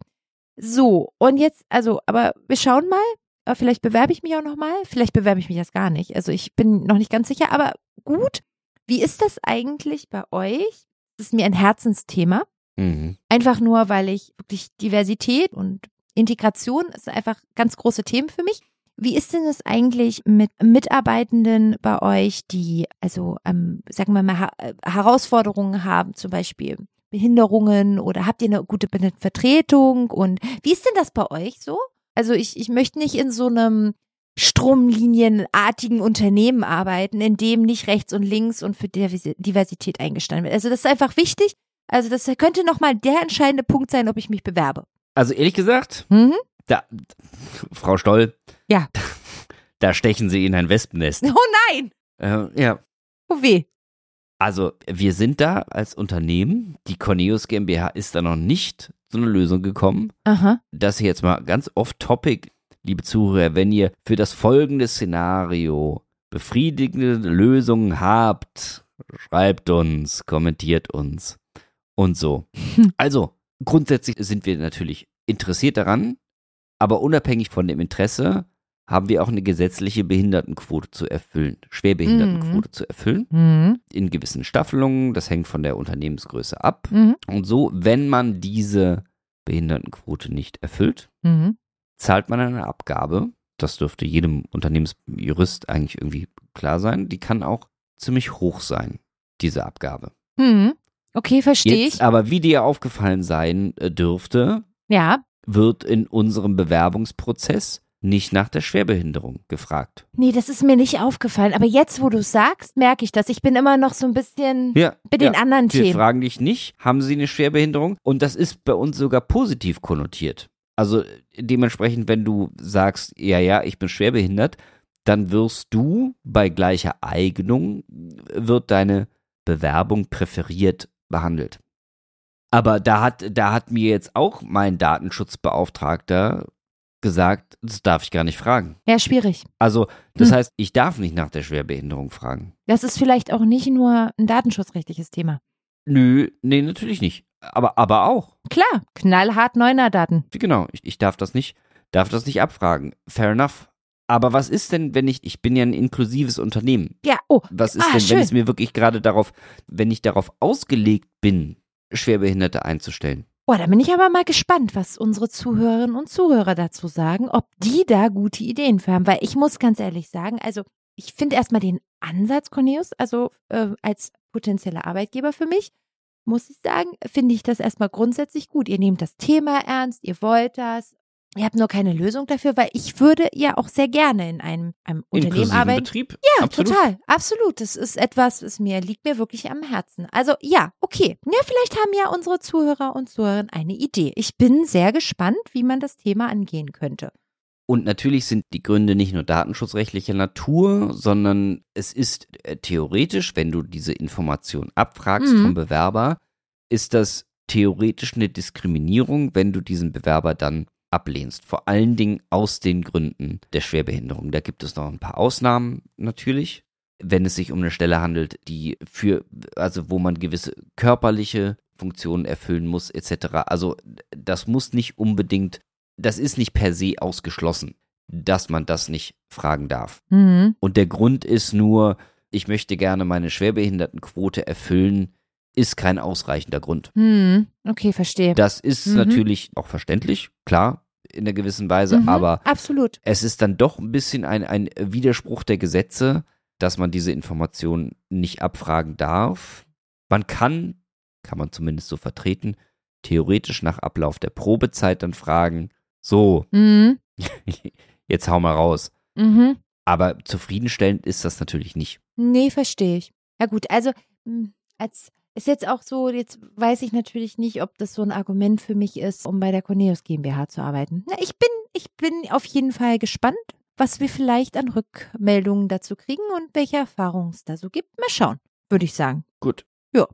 Speaker 2: So, und jetzt, also, aber wir schauen mal. Vielleicht bewerbe ich mich auch nochmal. Vielleicht bewerbe ich mich jetzt gar nicht. Also ich bin noch nicht ganz sicher. Aber gut, wie ist das eigentlich bei euch? Das ist mir ein Herzensthema.
Speaker 3: Mhm.
Speaker 2: Einfach nur, weil ich wirklich Diversität und Integration ist einfach ganz große Themen für mich. Wie ist denn es eigentlich mit Mitarbeitenden bei euch, die also, ähm, sagen wir mal, ha- Herausforderungen haben, zum Beispiel Behinderungen oder habt ihr eine gute Vertretung und wie ist denn das bei euch so? Also ich, ich möchte nicht in so einem stromlinienartigen Unternehmen arbeiten, in dem nicht rechts und links und für Diversität eingestanden wird. Also das ist einfach wichtig. Also das könnte nochmal der entscheidende Punkt sein, ob ich mich bewerbe.
Speaker 3: Also ehrlich gesagt,
Speaker 2: Mhm.
Speaker 3: da, Frau Stoll,
Speaker 2: Ja.
Speaker 3: da stechen Sie in ein Wespennest.
Speaker 2: Oh nein!
Speaker 3: Äh, ja,
Speaker 2: Oh weh.
Speaker 3: also wir sind da als Unternehmen, die Cornelius GmbH ist da noch nicht zu einer Lösung gekommen.
Speaker 2: Aha.
Speaker 3: Das hier jetzt mal ganz off-topic, liebe Zuhörer, wenn ihr für das folgende Szenario befriedigende Lösungen habt, schreibt uns, kommentiert uns und so. Also, grundsätzlich sind wir natürlich interessiert daran, aber unabhängig von dem Interesse haben wir auch eine gesetzliche Behindertenquote zu erfüllen, Schwerbehindertenquote
Speaker 2: Mhm.
Speaker 3: zu erfüllen,
Speaker 2: Mhm.
Speaker 3: in gewissen Staffelungen, das hängt von der Unternehmensgröße ab.
Speaker 2: Mhm.
Speaker 3: Und so, wenn man diese Behindertenquote nicht erfüllt,
Speaker 2: Mhm.
Speaker 3: zahlt man eine Abgabe. Das dürfte jedem Unternehmensjurist eigentlich irgendwie klar sein. Die kann auch ziemlich hoch sein, diese Abgabe.
Speaker 2: Mhm. Okay, verstehe
Speaker 3: Jetzt
Speaker 2: ich.
Speaker 3: aber, wie dir aufgefallen sein äh, dürfte,
Speaker 2: Ja.
Speaker 3: wird in unserem Bewerbungsprozess nicht nach der Schwerbehinderung gefragt.
Speaker 2: Nee, das ist mir nicht aufgefallen. Aber jetzt, wo du es sagst, merke ich das. Ich bin immer noch so ein bisschen
Speaker 3: Ja,
Speaker 2: bei den
Speaker 3: ja.
Speaker 2: anderen
Speaker 3: Wir
Speaker 2: Themen.
Speaker 3: fragen dich nicht, haben sie eine Schwerbehinderung? Und das ist bei uns sogar positiv konnotiert. Also dementsprechend, wenn du sagst, ja, ja, ich bin schwerbehindert, dann wirst du bei gleicher Eignung, wird deine Bewerbung präferiert behandelt. Aber da hat, da hat mir jetzt auch mein Datenschutzbeauftragter gesagt, das darf ich gar nicht fragen.
Speaker 2: Ja, schwierig.
Speaker 3: Also, das
Speaker 2: Hm.
Speaker 3: heißt, ich darf nicht nach der Schwerbehinderung fragen.
Speaker 2: Das ist vielleicht auch nicht nur ein datenschutzrechtliches Thema.
Speaker 3: Nö, nee, natürlich nicht. Aber, aber auch.
Speaker 2: Klar, knallhart Neuner-Daten.
Speaker 3: Genau, ich, ich darf das nicht, darf das nicht abfragen. Fair enough. Aber was ist denn, wenn ich, ich bin ja ein inklusives Unternehmen.
Speaker 2: Ja, oh.
Speaker 3: Was ist
Speaker 2: Ah,
Speaker 3: denn,
Speaker 2: schön.
Speaker 3: wenn es mir wirklich gerade darauf, wenn ich darauf ausgelegt bin, Schwerbehinderte einzustellen?
Speaker 2: Oh, da bin ich aber mal gespannt, was unsere Zuhörerinnen und Zuhörer dazu sagen, ob die da gute Ideen für haben. Weil ich muss ganz ehrlich sagen, also ich finde erstmal den Ansatz, Cornelius, also äh, als potenzieller Arbeitgeber für mich, muss ich sagen, finde ich das erstmal grundsätzlich gut. Ihr nehmt das Thema ernst, ihr wollt das. Ihr habt nur keine Lösung dafür, weil ich würde ja auch sehr gerne in einem, einem Unternehmen
Speaker 3: Inklusiven
Speaker 2: arbeiten.
Speaker 3: Betrieb?
Speaker 2: Ja,
Speaker 3: Absolut.
Speaker 2: total, absolut. Das ist etwas, das mir liegt mir wirklich am Herzen. Also ja, okay. Ja, vielleicht haben ja unsere Zuhörer und Zuhörerinnen eine Idee. Ich bin sehr gespannt, wie man das Thema angehen könnte.
Speaker 3: Und natürlich sind die Gründe nicht nur datenschutzrechtlicher Natur, sondern es ist äh, theoretisch, wenn du diese Information abfragst
Speaker 2: Mhm.
Speaker 3: vom Bewerber, ist das theoretisch eine Diskriminierung, wenn du diesen Bewerber dann ablehnst. Vor allen Dingen aus den Gründen der Schwerbehinderung. Da gibt es noch ein paar Ausnahmen natürlich, wenn es sich um eine Stelle handelt, die für, also wo man gewisse körperliche Funktionen erfüllen muss, et cetera. Also das muss nicht unbedingt, das ist nicht per se ausgeschlossen, dass man das nicht fragen darf.
Speaker 2: Mhm.
Speaker 3: Und der Grund ist nur, ich möchte gerne meine Schwerbehindertenquote erfüllen, ist kein ausreichender Grund.
Speaker 2: Mhm. Okay, verstehe.
Speaker 3: Das ist
Speaker 2: Mhm.
Speaker 3: natürlich auch verständlich, klar, in einer gewissen Weise,
Speaker 2: Mhm,
Speaker 3: aber
Speaker 2: absolut.
Speaker 3: es ist dann doch ein bisschen ein, ein Widerspruch der Gesetze, dass man diese Informationen nicht abfragen darf. Man kann, kann man zumindest so vertreten, theoretisch nach Ablauf der Probezeit dann fragen, so,
Speaker 2: Mhm.
Speaker 3: jetzt hau mal raus.
Speaker 2: Mhm.
Speaker 3: Aber zufriedenstellend ist das natürlich nicht.
Speaker 2: Nee, verstehe ich. Ja gut, also mh, als ist jetzt auch so, jetzt weiß ich natürlich nicht, ob das so ein Argument für mich ist, um bei der Cornelius GmbH zu arbeiten. Na, ich bin, ich bin auf jeden Fall gespannt, was wir vielleicht an Rückmeldungen dazu kriegen und welche Erfahrungen es da so gibt. Mal schauen, würde ich sagen.
Speaker 3: Gut.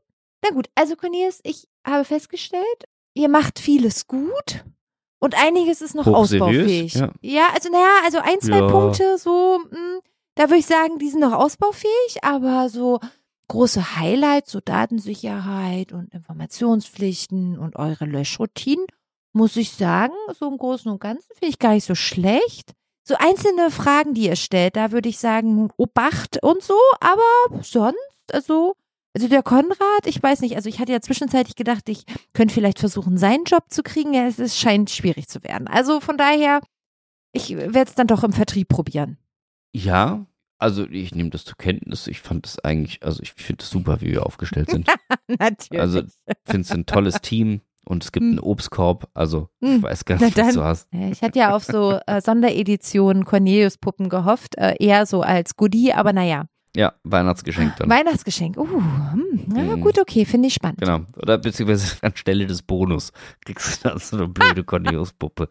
Speaker 2: Na gut, also Cornelius, ich habe festgestellt, ihr macht vieles gut und einiges ist noch
Speaker 3: Hochseriös,
Speaker 2: ausbaufähig.
Speaker 3: ja.
Speaker 2: Ja, also naja, also ein, zwei
Speaker 3: Ja.
Speaker 2: Punkte so, mh, Da würde ich sagen, die sind noch ausbaufähig, aber so große Highlights, so Datensicherheit und Informationspflichten und eure Löschroutinen, muss ich sagen, so im Großen und Ganzen finde ich gar nicht so schlecht. So einzelne Fragen, die ihr stellt, da würde ich sagen, Obacht und so, aber sonst, also, also der Konrad, ich weiß nicht, also ich hatte ja zwischenzeitlich gedacht, ich könnte vielleicht versuchen, seinen Job zu kriegen, ja, es ist, scheint schwierig zu werden. Also von daher, ich werde es dann doch im Vertrieb probieren.
Speaker 3: Ja, also ich nehme das zur Kenntnis. Ich fand das eigentlich, also ich finde es super, wie wir aufgestellt sind.
Speaker 2: Natürlich.
Speaker 3: Also ich finde es ein tolles Team und es gibt
Speaker 2: Hm.
Speaker 3: einen Obstkorb. Also ich
Speaker 2: Hm.
Speaker 3: weiß gar
Speaker 2: Na
Speaker 3: nicht, was
Speaker 2: dann.
Speaker 3: du hast.
Speaker 2: Ja, ich hatte ja auf so äh, Sondereditionen Cornelius-Puppen gehofft, äh, eher so als Goodie, aber naja.
Speaker 3: Ja, Weihnachtsgeschenk dann.
Speaker 2: Weihnachtsgeschenk. Uh, hm, na
Speaker 3: Mhm.
Speaker 2: gut, okay, finde ich spannend.
Speaker 3: Genau. Oder beziehungsweise anstelle des Bonus kriegst du dann so eine blöde Cornelius-Puppe.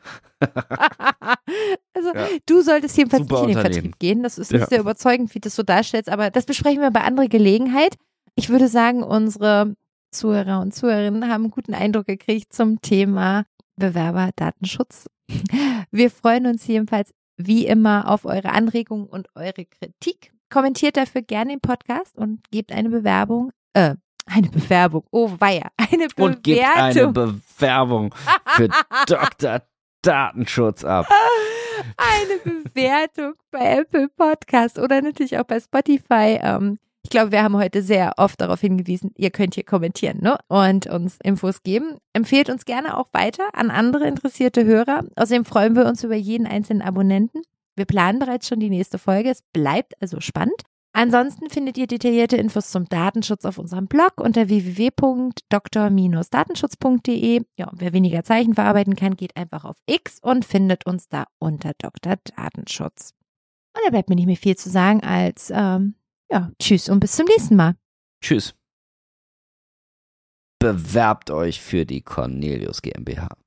Speaker 2: Also
Speaker 3: Ja.
Speaker 2: du solltest jedenfalls
Speaker 3: Super
Speaker 2: nicht in den
Speaker 3: Unternehmen.
Speaker 2: Vertrieb gehen. Das ist
Speaker 3: Ja.
Speaker 2: nicht sehr überzeugend, wie du das so darstellst, aber das besprechen wir bei anderer Gelegenheit. Ich würde sagen, unsere Zuhörer und Zuhörerinnen haben einen guten Eindruck gekriegt zum Thema Bewerberdatenschutz. Wir freuen uns jedenfalls wie immer auf eure Anregungen und eure Kritik. Kommentiert dafür gerne den Podcast und gebt eine Bewerbung, äh, eine Bewerbung, oh weia, eine Bewertung.
Speaker 3: Und gibt eine Bewerbung für Doktor Datenschutz ab.
Speaker 2: Eine Bewertung bei Apple Podcast oder natürlich auch bei Spotify. Ähm, ich glaube, wir haben heute sehr oft darauf hingewiesen, ihr könnt hier kommentieren, ne? Und uns Infos geben. Empfehlt uns gerne auch weiter an andere interessierte Hörer. Außerdem freuen wir uns über jeden einzelnen Abonnenten. Wir planen bereits schon die nächste Folge. Es bleibt also spannend. Ansonsten findet ihr detaillierte Infos zum Datenschutz auf unserem Blog unter w w w punkt doktor datenschutz punkt d e. Ja, und wer weniger Zeichen verarbeiten kann, geht einfach auf X und findet uns da unter Doktor Datenschutz. Und da bleibt mir nicht mehr viel zu sagen als ähm, ja, tschüss und bis zum nächsten Mal.
Speaker 3: Tschüss. Bewerbt euch für die Cornelius GmbH.